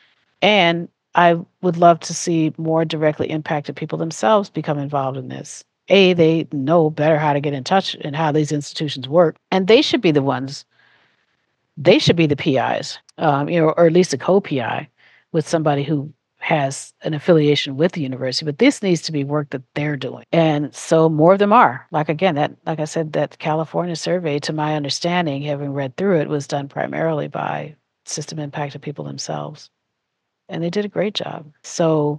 And I would love to see more directly impacted people themselves become involved in this. A, they know better how to get in touch and how these institutions work. And they should be the ones, they should be the P Is, um, you know, or at least a co-P I with somebody who has an affiliation with the university. But this needs to be work that they're doing. And so more of them are. Like again, that like I said, that California survey, to my understanding, having read through it, was done primarily by system impacted people themselves. And they did a great job. So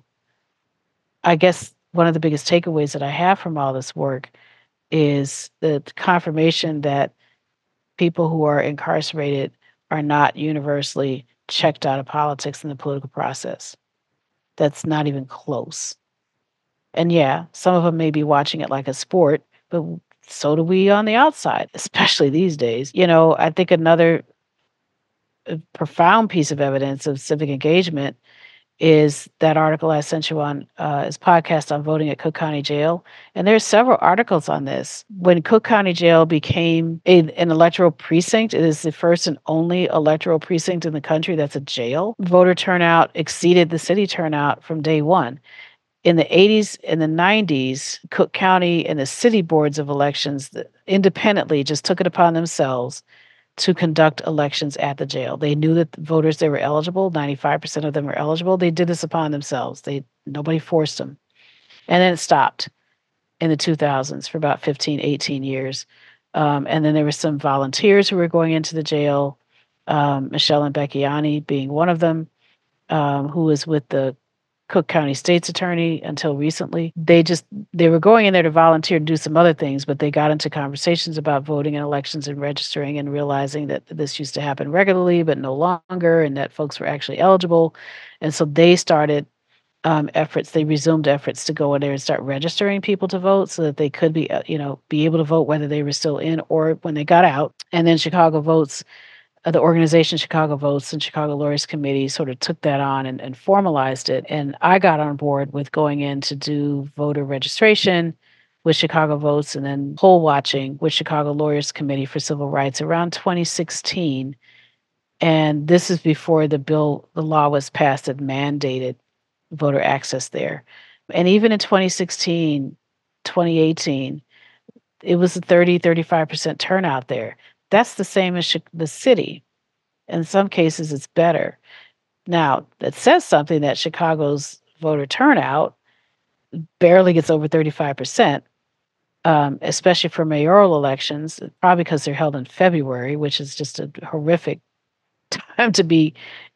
I guess one of the biggest takeaways that I have from all this work is the confirmation that people who are incarcerated are not universally checked out of politics and the political process. That's not even close. And yeah, some of them may be watching it like a sport, but so do we on the outside, especially these days. You know, I think another uh, profound piece of evidence of civic engagement is that article I sent you on uh, his podcast on voting at Cook County Jail. And there's several articles on this. When Cook County Jail became a, an electoral precinct, it is the first and only electoral precinct in the country that's a jail. Voter turnout exceeded the city turnout from day one. In the eighties and the nineties, Cook County and the city boards of elections independently just took it upon themselves to conduct elections at the jail. They knew that the voters, they were eligible, ninety-five percent of them were eligible. They did this upon themselves. They nobody forced them. And then it stopped in the two thousands for about fifteen, eighteen years. Um, and then there were some volunteers who were going into the jail, um, Michelle Mbekiyani being one of them, um, who was with the Cook County State's Attorney until recently. They just they were going in there to volunteer to do some other things, but they got into conversations about voting in elections and registering and realizing that this used to happen regularly, but no longer, and that folks were actually eligible. And so they started um, efforts. They resumed efforts to go in there and start registering people to vote, so that they could be, uh, you know, be able to vote whether they were still in or when they got out. And then Chicago Votes, uh, the organization Chicago Votes and Chicago Lawyers Committee sort of took that on and, and formalized it. And I got on board with going in to do voter registration with Chicago Votes and then poll watching with Chicago Lawyers Committee for Civil Rights around twenty sixteen. And this is before the bill, the law was passed that mandated voter access there. And even in twenty sixteen, twenty eighteen, it was a thirty, thirty-five percent turnout there. That's the same as Chi- the city. In some cases, it's better. Now, that says something that Chicago's voter turnout barely gets over thirty-five percent, um, especially for mayoral elections, probably because they're held in February, which is just a horrific time to be.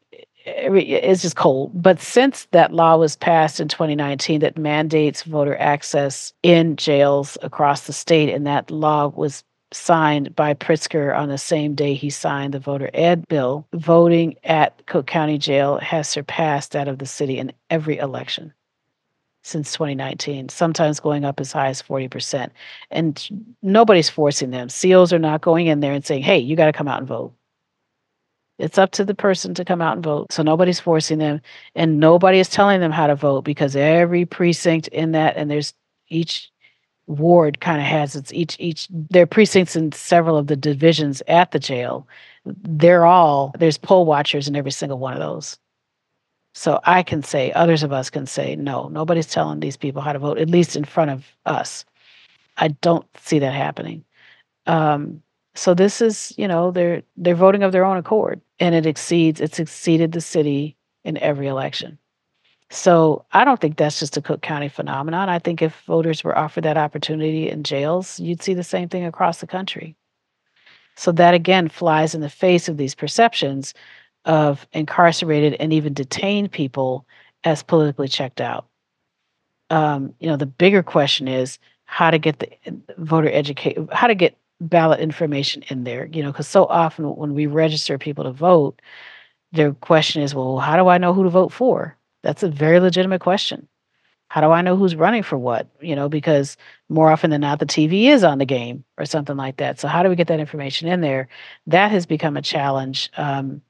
It's just cold. But since that law was passed in twenty nineteen that mandates voter access in jails across the state, and that law was signed by Pritzker on the same day he signed the voter ed bill, voting at Cook County Jail has surpassed that of the city in every election since twenty nineteen, sometimes going up as high as forty percent. And nobody's forcing them. C Os are not going in there and saying, hey, you got to come out and vote. It's up to the person to come out and vote. So nobody's forcing them, and nobody is telling them how to vote, because every precinct in that, and there's each ward kind of has its each each there are precincts in several of the divisions at the jail. They're all there's poll watchers in every single one of those. So I can say, others of us can say, no, nobody's telling these people how to vote, at least in front of us. I don't see that happening. Um, so this is, you know, they're they're voting of their own accord, and it exceeds it's exceeded the city in every election. So I don't think that's just a Cook County phenomenon. I think if voters were offered that opportunity in jails, you'd see the same thing across the country. So that again flies in the face of these perceptions of incarcerated and even detained people as politically checked out. Um, you know, the bigger question is how to get the voter educate, how to get ballot information in there. You know, because so often when we register people to vote, their question is, well, how do I know who to vote for? That's a very legitimate question. How do I know who's running for what? You know, because more often than not, the T V is on the game or something like that. So how do we get that information in there? That has become a challenge um,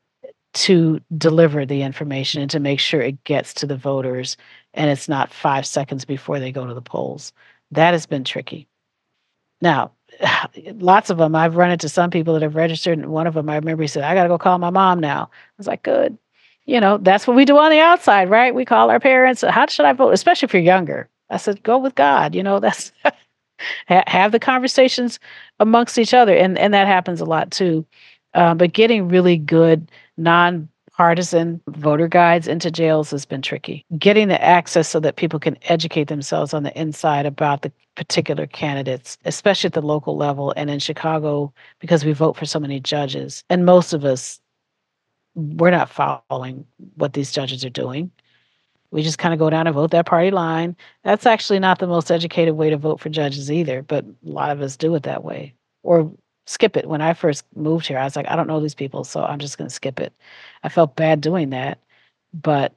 to deliver the information and to make sure it gets to the voters and it's not five seconds before they go to the polls. That has been tricky. Now, lots of them, I've run into some people that have registered, and one of them, I remember he said, I got to go call my mom now. I was like, good. You know, that's what we do on the outside, right? We call our parents. How should I vote? Especially if you're younger. I said, go with God. You know, that's ha- have the conversations amongst each other. And, and that happens a lot too. Uh, but getting really good, nonpartisan voter guides into jails has been tricky. Getting the access so that people can educate themselves on the inside about the particular candidates, especially at the local level and in Chicago, because we vote for so many judges. And most of us, we're not following what these judges are doing. We just kind of go down and vote that party line. That's actually not the most educated way to vote for judges either, but a lot of us do it that way or skip it. When I first moved here, I was like, I don't know these people, so I'm just going to skip it. I felt bad doing that, but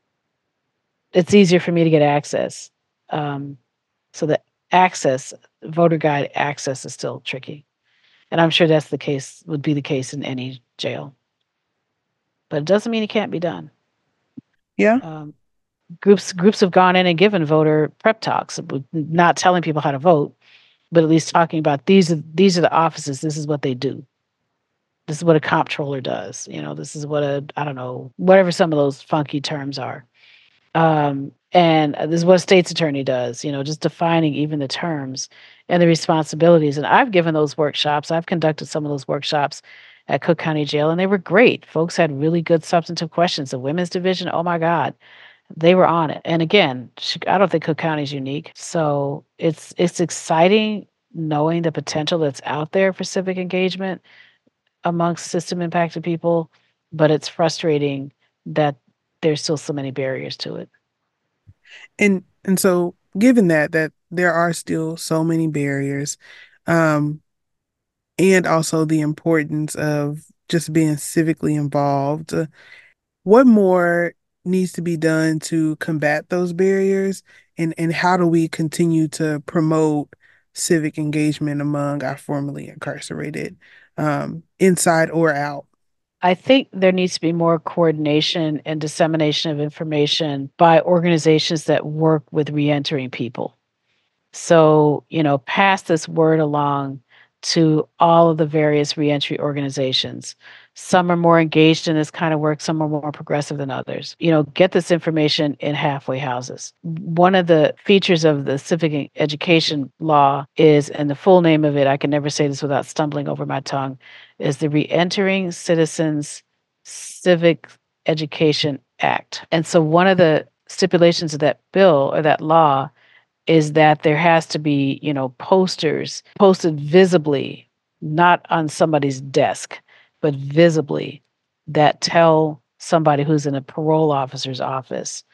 it's easier for me to get access. Um, so the access, voter guide access is still tricky. And I'm sure that's the case, would be the case in any jail. But it doesn't mean it can't be done. Yeah. Um, groups groups have gone in and given voter prep talks, not telling people how to vote, but at least talking about these are these are the offices. This is what they do. This is what a comptroller does. You know, this is what a I don't know whatever some of those funky terms are. Um, and this is what a state's attorney does. You know, just defining even the terms and the responsibilities. And I've given those workshops. I've conducted some of those workshops at Cook County Jail, and they were great. Folks had really good substantive questions. The women's division, oh my God, they were on it. And again, I don't think Cook County is unique. So it's it's exciting knowing the potential that's out there for civic engagement amongst system impacted people, but it's frustrating that there's still so many barriers to it. And and so given that that there are still so many barriers, um, and also the importance of just being civically involved, uh, what more needs to be done to combat those barriers, and and how do we continue to promote civic engagement among our formerly incarcerated, um, inside or out? I think there needs to be more coordination and dissemination of information by organizations that work with reentering people. So, you know, pass this word along to all of the various reentry organizations. Some are more engaged in this kind of work, some are more progressive than others. You know, get this information in halfway houses. One of the features of the civic education law is, and the full name of it, I can never say this without stumbling over my tongue, is the Reentering Citizens Civic Education Act. And so one of the stipulations of that bill or that law is that there has to be, you know, posters posted visibly, not on somebody's desk, but visibly, that tell somebody who's in a parole officer's office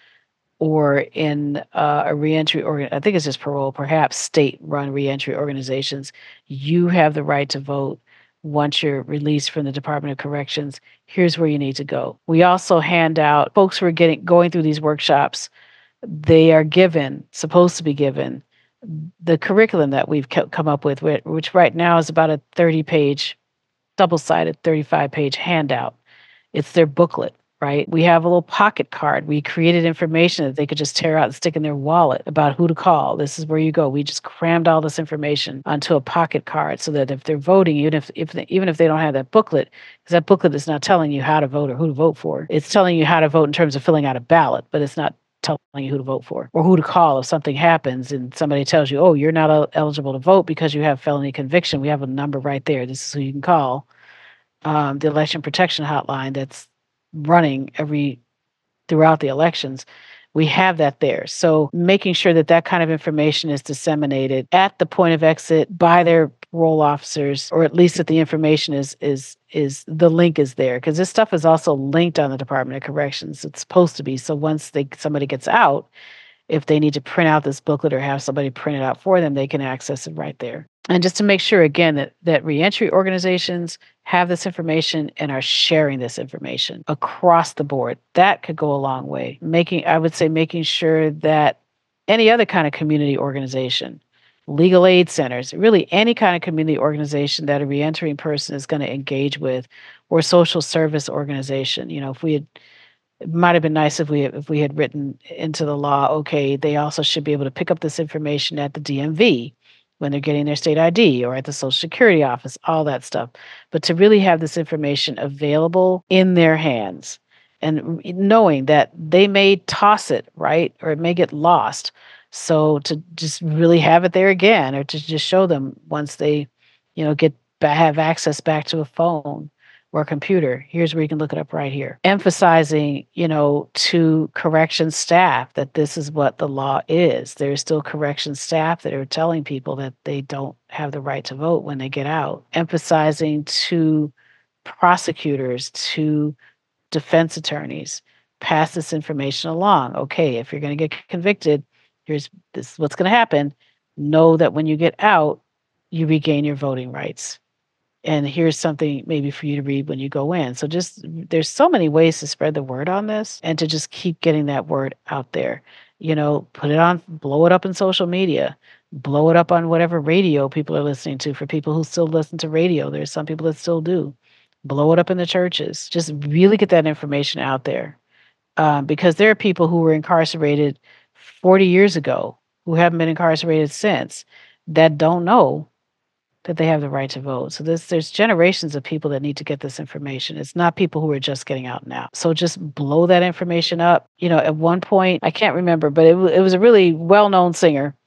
or in uh, a reentry organ, I think it's just parole, perhaps state-run reentry organizations, you have the right to vote once you're released from the Department of Corrections. Here's where you need to go. We also hand out, folks who are getting going through these workshops, they are given, supposed to be given, the curriculum that we've come up with, which right now is about a thirty-page, double-sided, thirty-five-page handout. It's their booklet, right? We have a little pocket card. We created information that they could just tear out and stick in their wallet about who to call. This is where you go. We just crammed all this information onto a pocket card so that if they're voting, even if, if they, even if they don't have that booklet, because that booklet is not telling you how to vote or who to vote for. It's telling you how to vote in terms of filling out a ballot, but it's not telling you who to vote for or who to call if something happens and somebody tells you, oh, you're not eligible to vote because you have felony conviction. We have a number right there. This is who you can call. Um, the election protection hotline that's running every throughout the elections. We have that there. So making sure that that kind of information is disseminated at the point of exit by their parole officers, or at least that the information is is is the link is there, because this stuff is also linked on the Department of Corrections. It's supposed to be. So once they somebody gets out, if they need to print out this booklet or have somebody print it out for them, they can access it right there. And just to make sure, again, that, that reentry organizations have this information and are sharing this information across the board, that could go a long way. Making, I would say, making sure that any other kind of community organization, legal aid centers, really any kind of community organization that a reentering person is going to engage with, or social service organization. You know, if we had, it might have been nice if we if we had written into the law, okay, they also should be able to pick up this information at the D M V when they're getting their state I D, or at the Social Security office, all that stuff. But to really have this information available in their hands, and knowing that they may toss it, right, or it may get lost. So to just really have it there again, or to just show them once they, you know, get have access back to a phone or a computer, here's where you can look it up right here. Emphasizing, you know, to correction staff that this is what the law is. There's still correction staff that are telling people that they don't have the right to vote when they get out. Emphasizing to prosecutors, to defense attorneys, pass this information along. Okay, if you're going to get convicted, here's this is what's going to happen. Know that when you get out, you regain your voting rights. And here's something maybe for you to read when you go in. So just, there's so many ways to spread the word on this and to just keep getting that word out there. You know, put it on, blow it up in social media, blow it up on whatever radio people are listening to. For people who still listen to radio, there's some people that still do. Blow it up in the churches. Just really get that information out there. Um, because there are people who were incarcerated forty years ago who haven't been incarcerated since that don't know that they have the right to vote. So there's, there's generations of people that need to get this information. It's not people who are just getting out now. So just blow that information up. You know, at one point, I can't remember, but it, it was a really well-known singer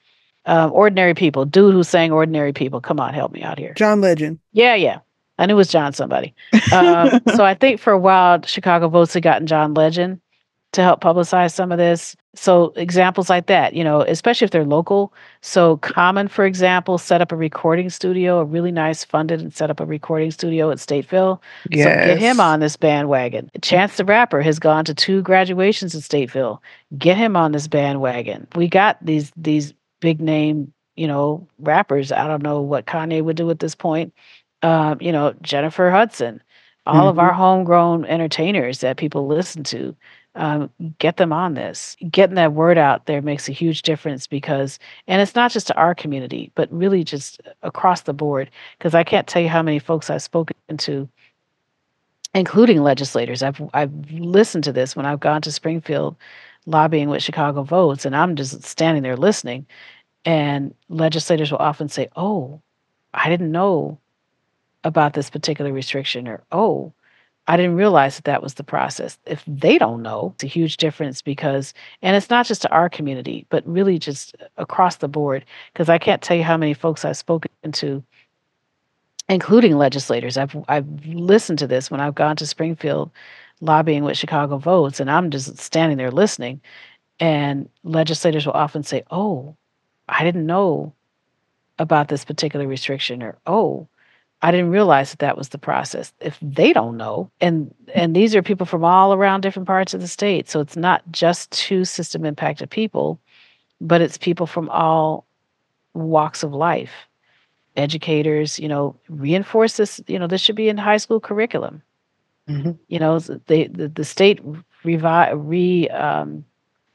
Um, Ordinary People. Dude who sang Ordinary People. Come on, help me out here. John Legend. Yeah, yeah. I knew it was John somebody. Um, so I think for a while, Chicago Votes had gotten John Legend to help publicize some of this. So examples like that, you know, especially if they're local. So Common, for example, set up a recording studio, a really nice funded and set up a recording studio at Stateville. So get him Yes. on this bandwagon. Chance the Rapper has gone to two graduations at Stateville. Get him on this bandwagon. We got these these big name, you know, rappers. I don't know what Kanye would do at this point. Um, you know, Jennifer Hudson, all of our Mhm. homegrown entertainers that people listen to. Um, get them on this. Getting that word out there makes a huge difference because, and it's not just to our community, but really just across the board. Because I can't tell you how many folks I've spoken to, including legislators. I've I've listened to this when I've gone to Springfield lobbying with Chicago Votes, and I'm just standing there listening. And legislators will often say, "Oh, I didn't know about this particular restriction," or "Oh, I didn't realize that that was the process." If they don't know, it's a huge difference because, and it's not just to our community, but really just across the board. Because I can't tell you how many folks I've spoken to, including legislators. I've I've listened to this when I've gone to Springfield lobbying with Chicago Votes, and I'm just standing there listening. And legislators will often say, "Oh, I didn't know about this particular restriction," or "Oh, I didn't realize that that was the process." If they don't know, and and these are people from all around different parts of the state, so it's not just two system impacted people, but it's people from all walks of life. Educators, you know, reinforce this. You know, this should be in high school curriculum. Mhm. You know, s- they the, the state revi- re um,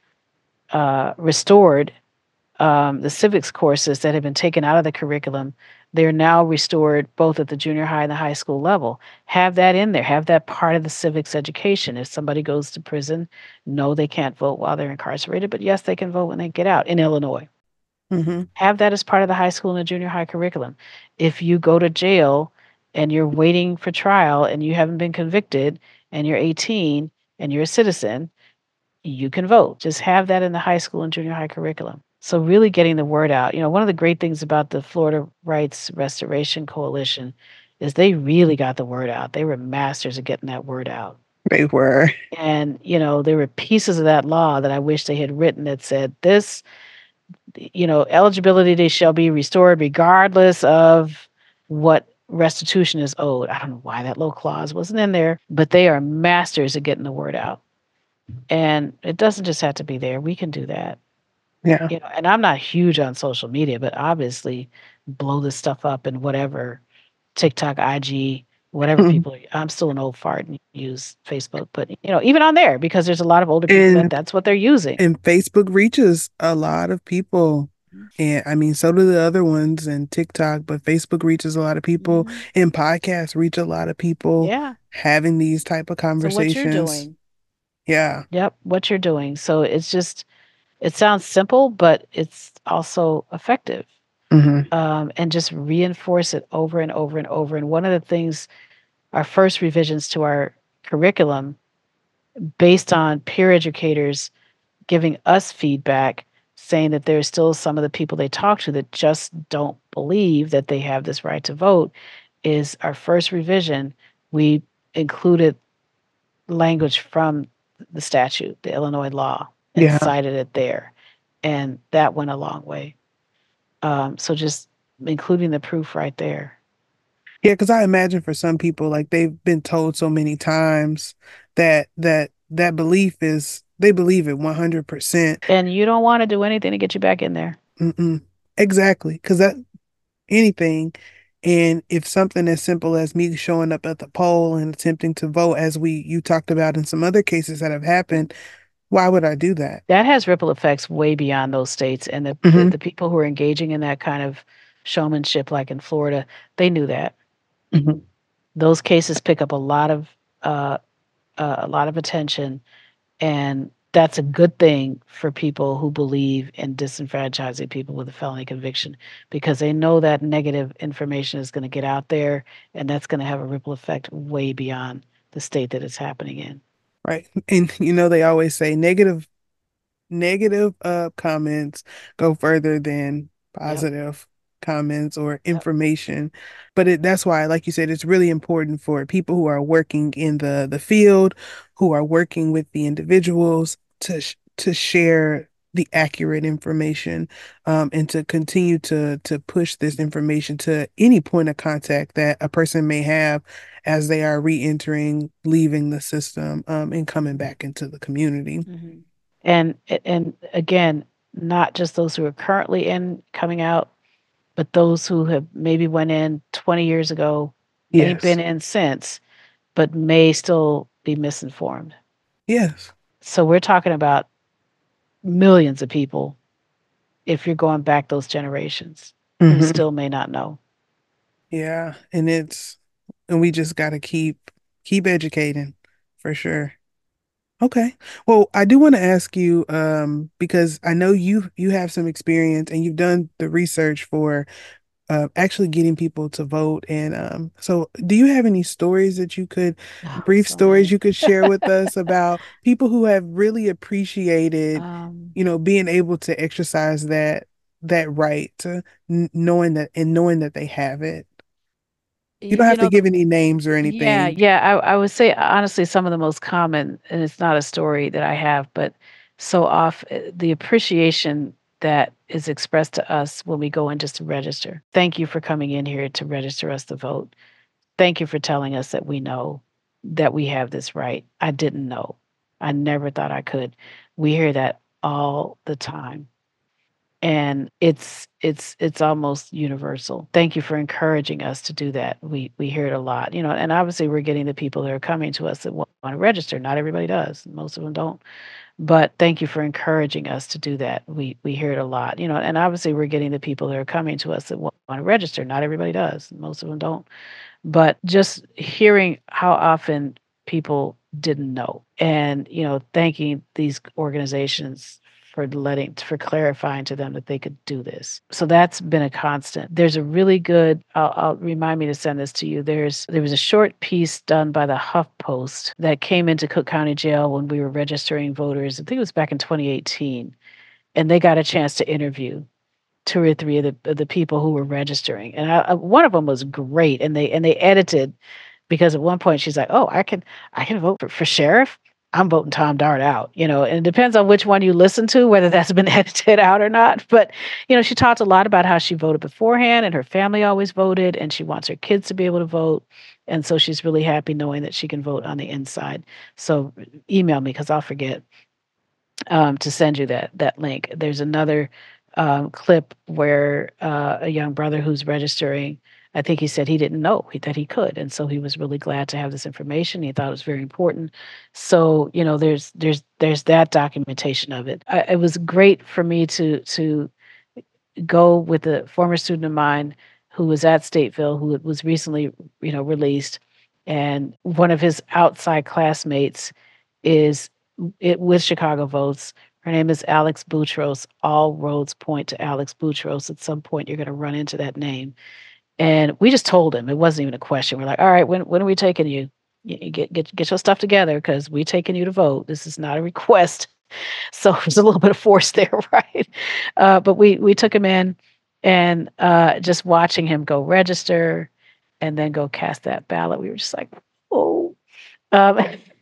uh, restored um, the civics courses that have been taken out of the curriculum. They're now restored both at the junior high and the high school level. Have that in there. Have that part of the civics education. If somebody goes to prison, no, they can't vote while they're incarcerated, but yes, they can vote when they get out in Illinois. Mhm. Have that as part of the high school and the junior high curriculum. If you go to jail and you're waiting for trial and you haven't been convicted and you're eighteen and you're a citizen, you can vote. Just have that in the high school and junior high curriculum. So really getting the word out. You know, one of the great things about the Florida Rights Restoration Coalition is they really got the word out. They were masters at getting that word out. They were. And, you know, there were pieces of that law that I wish they had written that said this, you know, eligibility they shall be restored regardless of what restitution is owed. I don't know why that little clause wasn't in there, but they are masters at getting the word out. And it doesn't just have to be there. We can do that. Yeah. You know, and I'm not huge on social media, but obviously blow this stuff up in whatever TikTok, I G, whatever people are, I'm still an old fart and use Facebook, but you know, even on there, because there's a lot of older people that And that's what they're using. and Facebook reaches a lot of people. And I mean, so do the other ones and TikTok, but Facebook reaches a lot of people Mhm. and podcasts reach a lot of people Yeah. having these type of So what you're conversations. doing. Yeah. Yep, what you're doing. So it's just it sounds simple, but it's also effective. Hmm. Um, and just reinforce it over and over and over. And one of the things, our first revisions to our curriculum based on peer educators giving us feedback saying that there's still some of the people they talk to that just don't believe that they have this right to vote is our first revision. We included language from the statute, the Illinois law, and Yeah. cited it there. And that went a long way. Um, so just including the proof right there. Yeah, because I imagine for some people, like they've been told so many times that that that belief is they believe it one hundred percent. And you don't want to do anything to get you back in there. Mm-mm. Exactly. Because that anything. And if something as simple as me showing up at the poll and attempting to vote, as we you talked about in some other cases that have happened, why would I do that? That has ripple effects way beyond those states. And the, the, Hmm. the people who are engaging in that kind of showmanship, like in Florida, they knew that. Hmm. Those cases pick up a lot of uh, uh, a lot of attention, and that's a good thing for people who believe in disenfranchising people with a felony conviction because they know that negative information is going to get out there, and that's going to have a ripple effect way beyond the state that it's happening in. Right. And you know, they always say negative negative uh comments go further than positive comments or Yep. information. But it, that's why, like you said, it's really important for people who are working in the the field, who are working with the individuals to sh to share the accurate information, um, and to continue to to push this information to any point of contact that a person may have as they are re-entering, leaving the system, um, and coming back into the community. Mhm. And and again, not just those who are currently in coming out, but those who have maybe went in twenty years ago, ain't Yes. been in since, but may still be misinformed. Yes. So we're talking about millions of people if you're going back those generations who Hmm. still may not know. Yeah. And it's, and we just got to keep, keep educating for sure. Okay. Well, I do want to ask you, um, because I know you you have some experience and you've done the research for uh, actually getting people to vote. And um, so, do you have any stories that you could, Oh, brief so stories many. you could share with us about people who have really appreciated, Um, you know, being able to exercise that that right to n knowing that and knowing that they have it. You you, don't you have to know, the, give any names or yeah, anything. yeah. I, I would say honestly, some of the most common, and it's not a story that I have, but so off the appreciation that is expressed to us when we go in just to register. Thank you for coming in here to register us to vote. Thank you for telling us that we know that we have this right. I didn't know. I never thought I could. We hear that all the time. And it's it's it's almost universal. Thank you for encouraging us to do that. We we hear it a lot, you know, and obviously we're getting the people that are coming to us that want to register. Not everybody does. Most of them don't. But thank you for encouraging us to do that. We we hear it a lot, you know, and obviously we're getting the people that are coming to us that want to register. Not everybody does. Most of them don't. But just hearing how often people didn't know and, you know, thanking these organizations for letting for clarifying to them that they could do this. So that's been a constant. There's a really good I'll, I'll remind me to send this to you. There's there was a short piece done by the HuffPost that came into Cook County Jail when we were registering voters. I think it was back in twenty eighteen, and they got a chance to interview two or three of the of the people who were registering, and I, I, one of them was great, and they and they edited because at one point she's like, "Oh, I can I can vote for, for sheriff. I'm voting Tom Dart out," you know, and it depends on which one you listen to, whether that's been edited out or not. But you know, she talked a lot about how she voted beforehand, and her family always voted, and she wants her kids to be able to vote, and so she's really happy knowing that she can vote on the inside. So email me because I'll forget um, to send you that that link. There's another um, clip where uh, a young brother who's registering, I think he said he didn't know he, that he could, and so he was really glad to have this information. He thought it was very important. So you know, there's there's there's that documentation of it. I, it was great for me to to go with a former student of mine who was at Stateville, who was recently you know released, and one of his outside classmates is it with Chicago Votes. Her name is Alex Boutros. All roads point to Alex Boutros. At some point, you're going to run into that name. And we just told him. It wasn't even a question. We're like, all right, when when are we taking you? Y- Get get get your stuff together because we taking you to vote. This is not a request. So there's a little bit of force there, right? Uh, but we we took him in, and uh, just watching him go register, and then go cast that ballot, we were just like, oh. Um,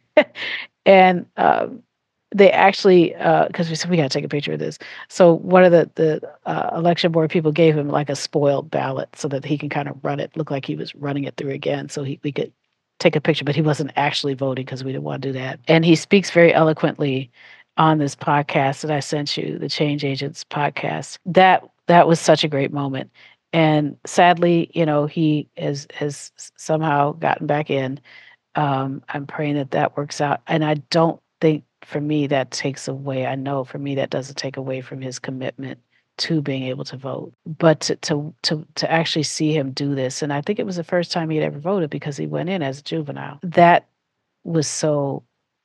and um, they actually, because we said we got to take a picture of this. So one of the the uh, election board people gave him like a spoiled ballot so that he can kind of run it, look like he was running it through again, so he we could take a picture, but he wasn't actually voting because we didn't want to do that. And he speaks very eloquently on this podcast that I sent you, the Change Agents podcast. That that was such a great moment. And sadly, you know, he has has somehow gotten back in. um, I'm praying that that works out, and I don't think for me that takes away. I know for me that doesn't take away from his commitment to being able to vote, but to to to to actually see him do this, and I think it was the first time he had ever voted because he went in as a juvenile. That was so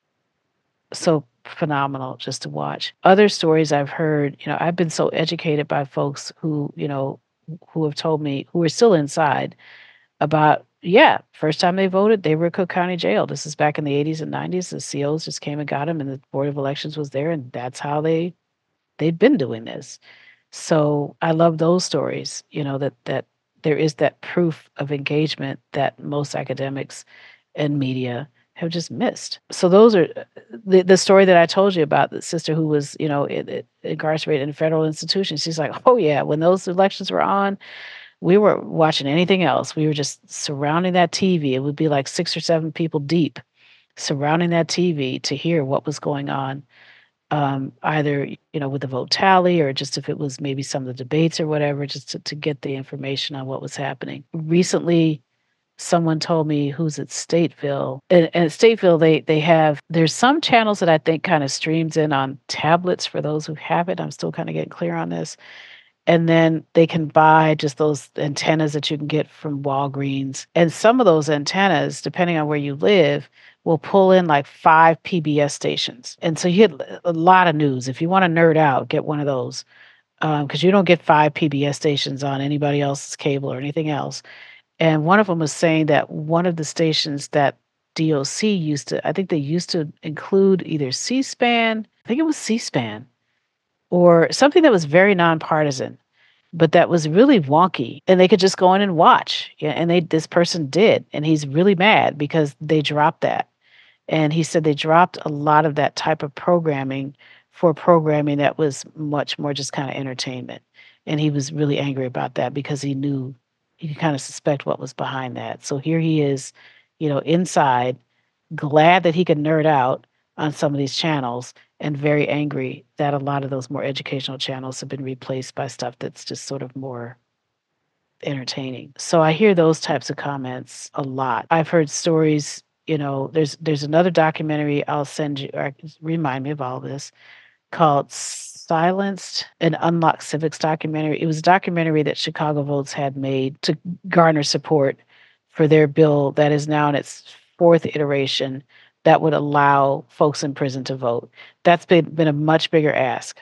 so phenomenal just to watch. Other stories I've heard, you know, I've been so educated by folks who, you know, who have told me who are still inside about, yeah, first time they voted, they were at Cook County Jail. This is back in the eighties and nineties. The C Os just came and got them, and the Board of Elections was there, and that's how they they'd been doing this. So I love those stories, you know, that that there is that proof of engagement that most academics and media have just missed. So those are uh, the the story that I told you about the sister who was, you know, in, in- incarcerated in a federal institution. She's like, oh yeah, when those elections were on, we were watching anything else. We were just surrounding that T V. It would be like six or seven people deep surrounding that T V to hear what was going on, um, either you know with the vote tally or just if it was maybe some of the debates or whatever, just to, to get the information on what was happening. Recently, someone told me who's at Stateville, and, and at Stateville they they have there's some channels that I think kind of streams in on tablets for those who have it. I'm still kind of getting clear on this, and then they can buy just those antennas that you can get from Walgreens. And some of those antennas, depending on where you live, will pull in like five P B S stations. And so you get a lot of news. If you want to nerd out, get one of those because you don't get five P B S stations on anybody else's cable or anything else. And one of them was saying that one of the stations that D O C used to, I think they used to include either C-SPAN, I think it was C-SPAN, or something that was very nonpartisan, but that was really wonky, and they could just go in and watch. Yeah, and they this person did, and he's really mad because they dropped that. And he said they dropped a lot of that type of programming for programming that was much more just kind of entertainment. And he was really angry about that because he knew he could kind of suspect what was behind that. So here he is, you know, inside, glad that he could nerd out on some of these channels and very angry that a lot of those more educational channels have been replaced by stuff that's just sort of more entertaining. So I hear those types of comments a lot. I've heard stories, you know, there's there's another documentary I'll send you or remind me of all this called Silenced and Unlocked Civics documentary. It was a documentary that Chicago Votes had made to garner support for their bill that is now in its fourth iteration that would allow folks in prison to vote. That's been, been a much bigger ask.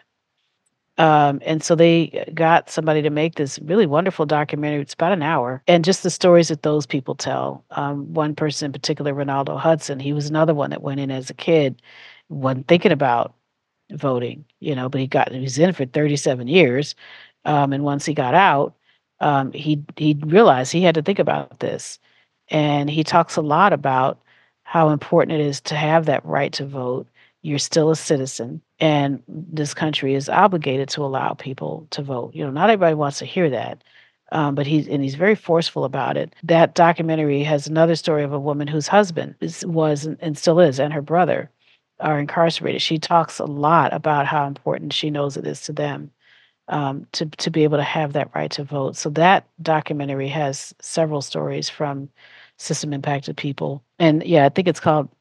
Um, and so they got somebody to make this really wonderful documentary. It's about an hour, and just the stories that those people tell. Um, one person in particular, Ronaldo Hudson, he was another one that went in as a kid, wasn't thinking about voting, you know, but he got he was in for thirty-seven years, um, and once he got out, um, he he realized he had to think about this, and he talks a lot about how important it is to have that right to vote. You're still a citizen, and this country is obligated to allow people to vote. You know, not everybody wants to hear that, um, but he's and he's very forceful about it. That documentary has another story of a woman whose husband is, was and still is, and her brother are incarcerated. She talks a lot about how important she knows it is to them, um, to to be able to have that right to vote. So that documentary has several stories from system impacted people, and yeah, I think it's called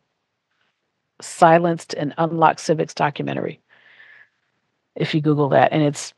Silenced and Unlocked Civics documentary. If you Google that, and it's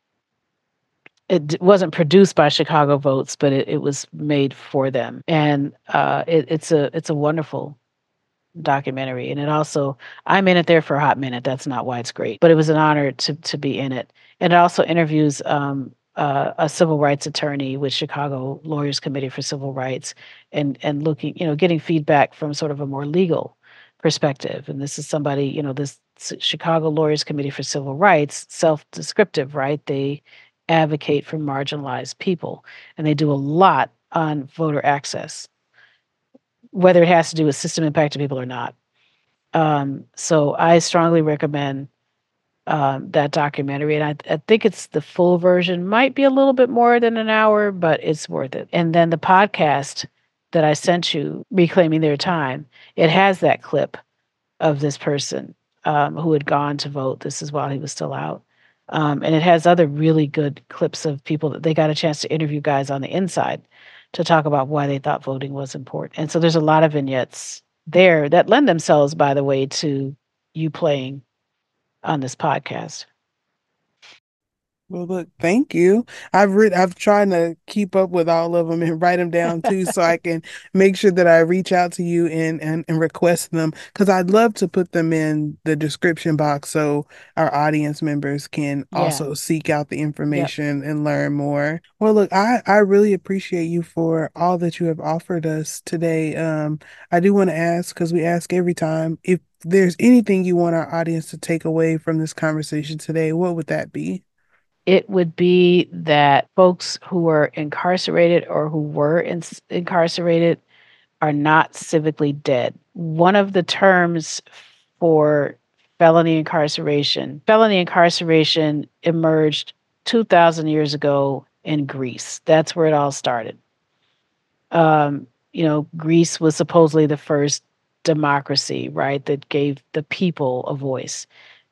it d- wasn't produced by Chicago Votes, but it, it was made for them, and uh, it, it's a it's a wonderful documentary. And it also, I'm in it there for a hot minute. That's not why it's great, but it was an honor to to be in it. And it also interviews um, uh, a civil rights attorney with Chicago Lawyers Committee for Civil Rights, and and looking, you know, getting feedback from sort of a more legal perspective. And this is somebody, you know, this S- Chicago Lawyers Committee for Civil Rights, self-descriptive, right? They advocate for marginalized people, and they do a lot on voter access, whether it has to do with system impacted people or not. Um, so I strongly recommend um, that documentary, and I, I think it's the full version. Might be a little bit more than an hour, but it's worth it. And then the podcast that I sent you, Reclaiming Their Time, it has that clip of this person um, who had gone to vote. This is while he was still out. Um, and it has other really good clips of people that they got a chance to interview guys on the inside to talk about why they thought voting was important. And so there's a lot of vignettes there that lend themselves, by the way, to you playing on this podcast. Well, look, thank you. I've read, I've tried to keep up with all of them and write them down too, so I can make sure that I reach out to you and and, and request them because I'd love to put them in the description box so our audience members can Yeah. also seek out the Yep. information and learn more. Well, look, I I really appreciate you for all that you have offered us today. Um, I do want to ask because we ask every time if there's anything you want our audience to take away from this conversation today, what would that be? it would be that folks who are incarcerated or who were in, incarcerated are not civically dead. One of the terms for felony incarceration, felony incarceration emerged two thousand years ago in Greece. That's where it all started. Um, you know, Greece was supposedly the first democracy, right, that gave the people a voice.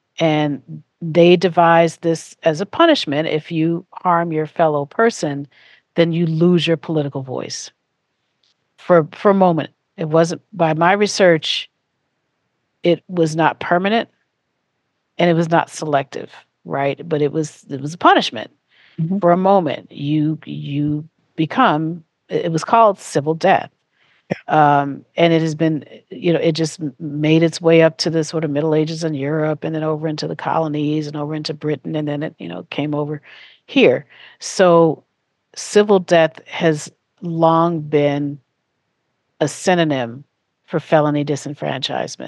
And they devised this as a punishment. If you harm your fellow person, then you lose your political voice for for a moment. It wasn't, by my research, it was not permanent and it was not selective, right? But it was it was a punishment. Mm-hmm. For a moment. You you become, it was called civil death. Um, and it has been, you know, it just made its way up to the sort of Middle Ages in Europe, and then over into the colonies and over into Britain, and then it, you know, came over here. So civil death has long been a synonym for felony disenfranchisement.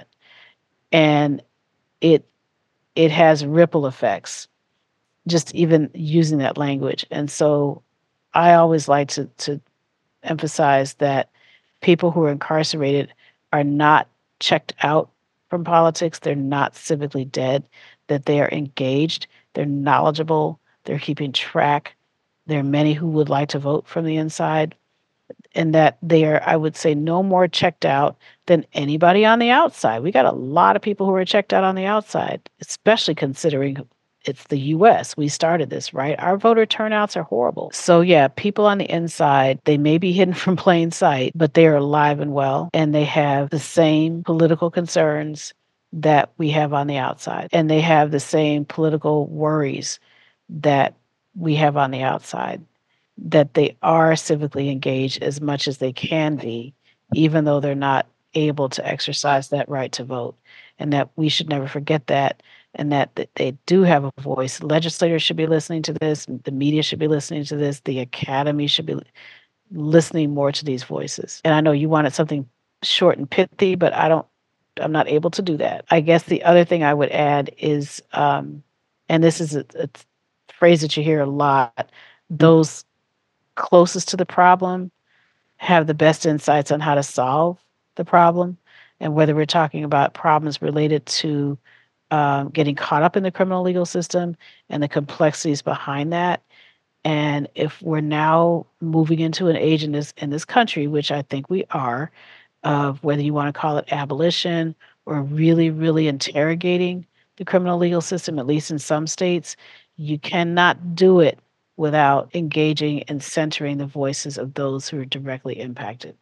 And it it has ripple effects, just even using that language. And so I always like to to emphasize that people who are incarcerated are not checked out from politics. They're not civically dead, that they are engaged, they're knowledgeable, they're keeping track. There are many who would like to vote from the inside, and that they are, I would say, no more checked out than anybody on the outside. We got a lot of people who are checked out on the outside, especially considering it's the U S. We started this, right? Our voter turnouts are horrible. So yeah, people on the inside, they may be hidden from plain sight, but they are alive and well, and they have the same political concerns that we have on the outside. And they have the same political worries that we have on the outside, that they are civically engaged as much as they can be, even though they're not able to exercise that right to vote. And that we should never forget that, and that, that they do have a voice. Legislators should be listening to this, the media should be listening to this, the academy should be listening more to these voices. And I know you wanted something short and pithy, but I don't, I'm not able to do that. I guess the other thing I would add is, um, and this is a, a phrase that you hear a lot, those closest to the problem have the best insights on how to solve the problem. And whether we're talking about problems related to um, getting caught up in the criminal legal system and the complexities behind that. And if we're now moving into an age in this in this country, which I think we are, of whether you want to call it abolition or really, really interrogating the criminal legal system, at least in some states, you cannot do it without engaging and centering the voices of those who are directly impacted.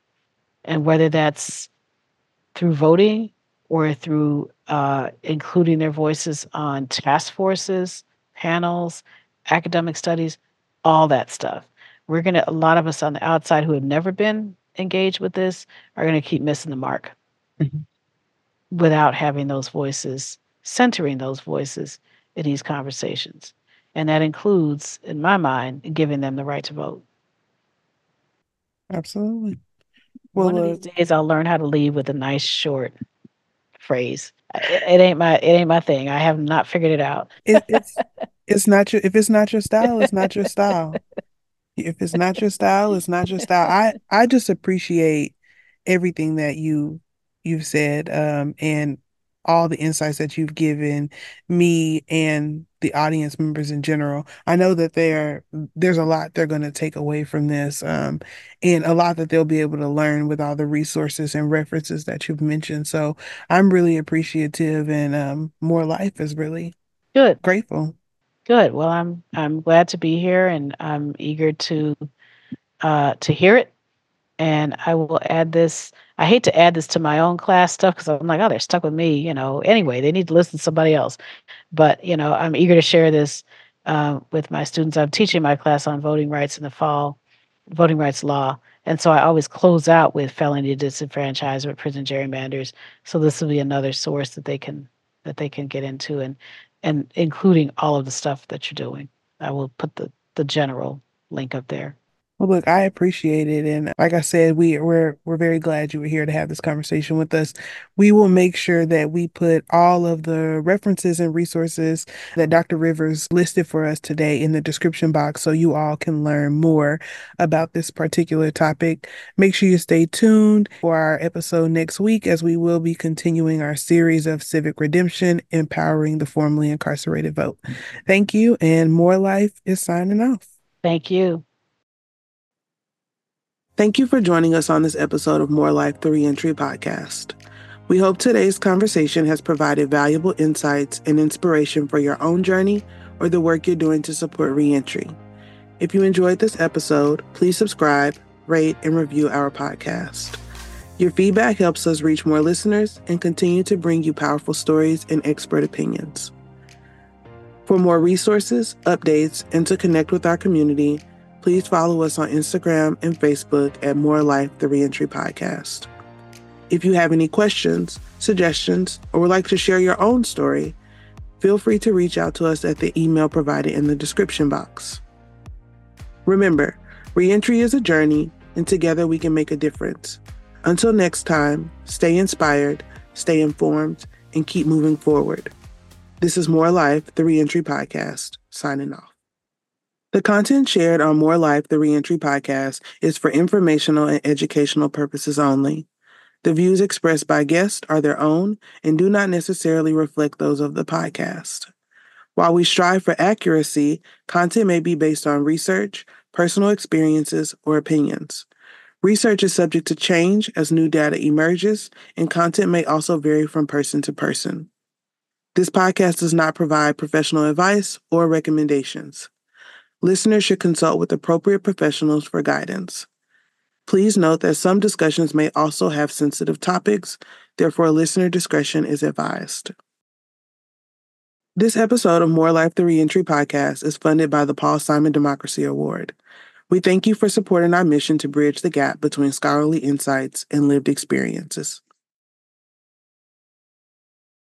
And whether that's through voting or through uh, including their voices on task forces, panels, academic studies, all that stuff. We're going to, a lot of us on the outside who have never been engaged with this are going to keep missing the mark. Mm-hmm. Without having those voices, centering those voices in these conversations. And that includes, in my mind, giving them the right to vote. Absolutely. Well, one of these days I'll learn how to lead with a nice short phrase. It, it ain't my it ain't my thing. I have not figured it out. it, it's it's not your if it's not your style, it's not your style. If it's not your style, it's not your style. I I just appreciate everything that you you've said, um, and all the insights that you've given me and the audience members in general. I know that there there's a lot they're going to take away from this, um, and a lot that they'll be able to learn with all the resources and references that you've mentioned. So I'm really appreciative, and um, More Life is really good, grateful. Good. Well, I'm I'm glad to be here, and I'm eager to uh, to hear it. And I will add this. I hate to add this to my own class stuff because I'm like, oh, they're stuck with me. You know, anyway, they need to listen to somebody else. But you know, I'm eager to share this uh, with my students. I'm teaching my class on voting rights in the fall, voting rights law, and so I always close out with felony disenfranchisement, prison gerrymanders. So this will be another source that they can that they can get into, and and including all of the stuff that you're doing. I will put the the general link up there. Well, look, I appreciate it. And like I said, we, we're we're very glad you were here to have this conversation with us. We will make sure that we put all of the references and resources that Doctor Rivers listed for us today in the description box so you all can learn more about this particular topic. Make sure you stay tuned for our episode next week as we will be continuing our series of civic redemption, empowering the formerly incarcerated vote. Thank you, and More Life is signing off. Thank you. Thank you for joining us on this episode of More Life, the Reentry Podcast. We hope today's conversation has provided valuable insights and inspiration for your own journey or the work you're doing to support reentry. If you enjoyed this episode, please subscribe, rate, and review our podcast. Your feedback helps us reach more listeners and continue to bring you powerful stories and expert opinions. For more resources, updates, and to connect with our community, please follow us on Instagram and Facebook at More Life, the Reentry Podcast. If you have any questions, suggestions, or would like to share your own story, feel free to reach out to us at the email provided in the description box. Remember, reentry is a journey, and together we can make a difference. Until next time, stay inspired, stay informed, and keep moving forward. This is More Life, the Reentry Podcast, signing off. The content shared on More Life, the Reentry Podcast is for informational and educational purposes only. The views expressed by guests are their own and do not necessarily reflect those of the podcast. While we strive for accuracy, content may be based on research, personal experiences, or opinions. Research is subject to change as new data emerges, and content may also vary from person to person. This podcast does not provide professional advice or recommendations. Listeners should consult with appropriate professionals for guidance. Please note that some discussions may also have sensitive topics, therefore listener discretion is advised. This episode of More Life, the Reentry Podcast is funded by the Paul Simon Democracy Award. We thank you for supporting our mission to bridge the gap between scholarly insights and lived experiences.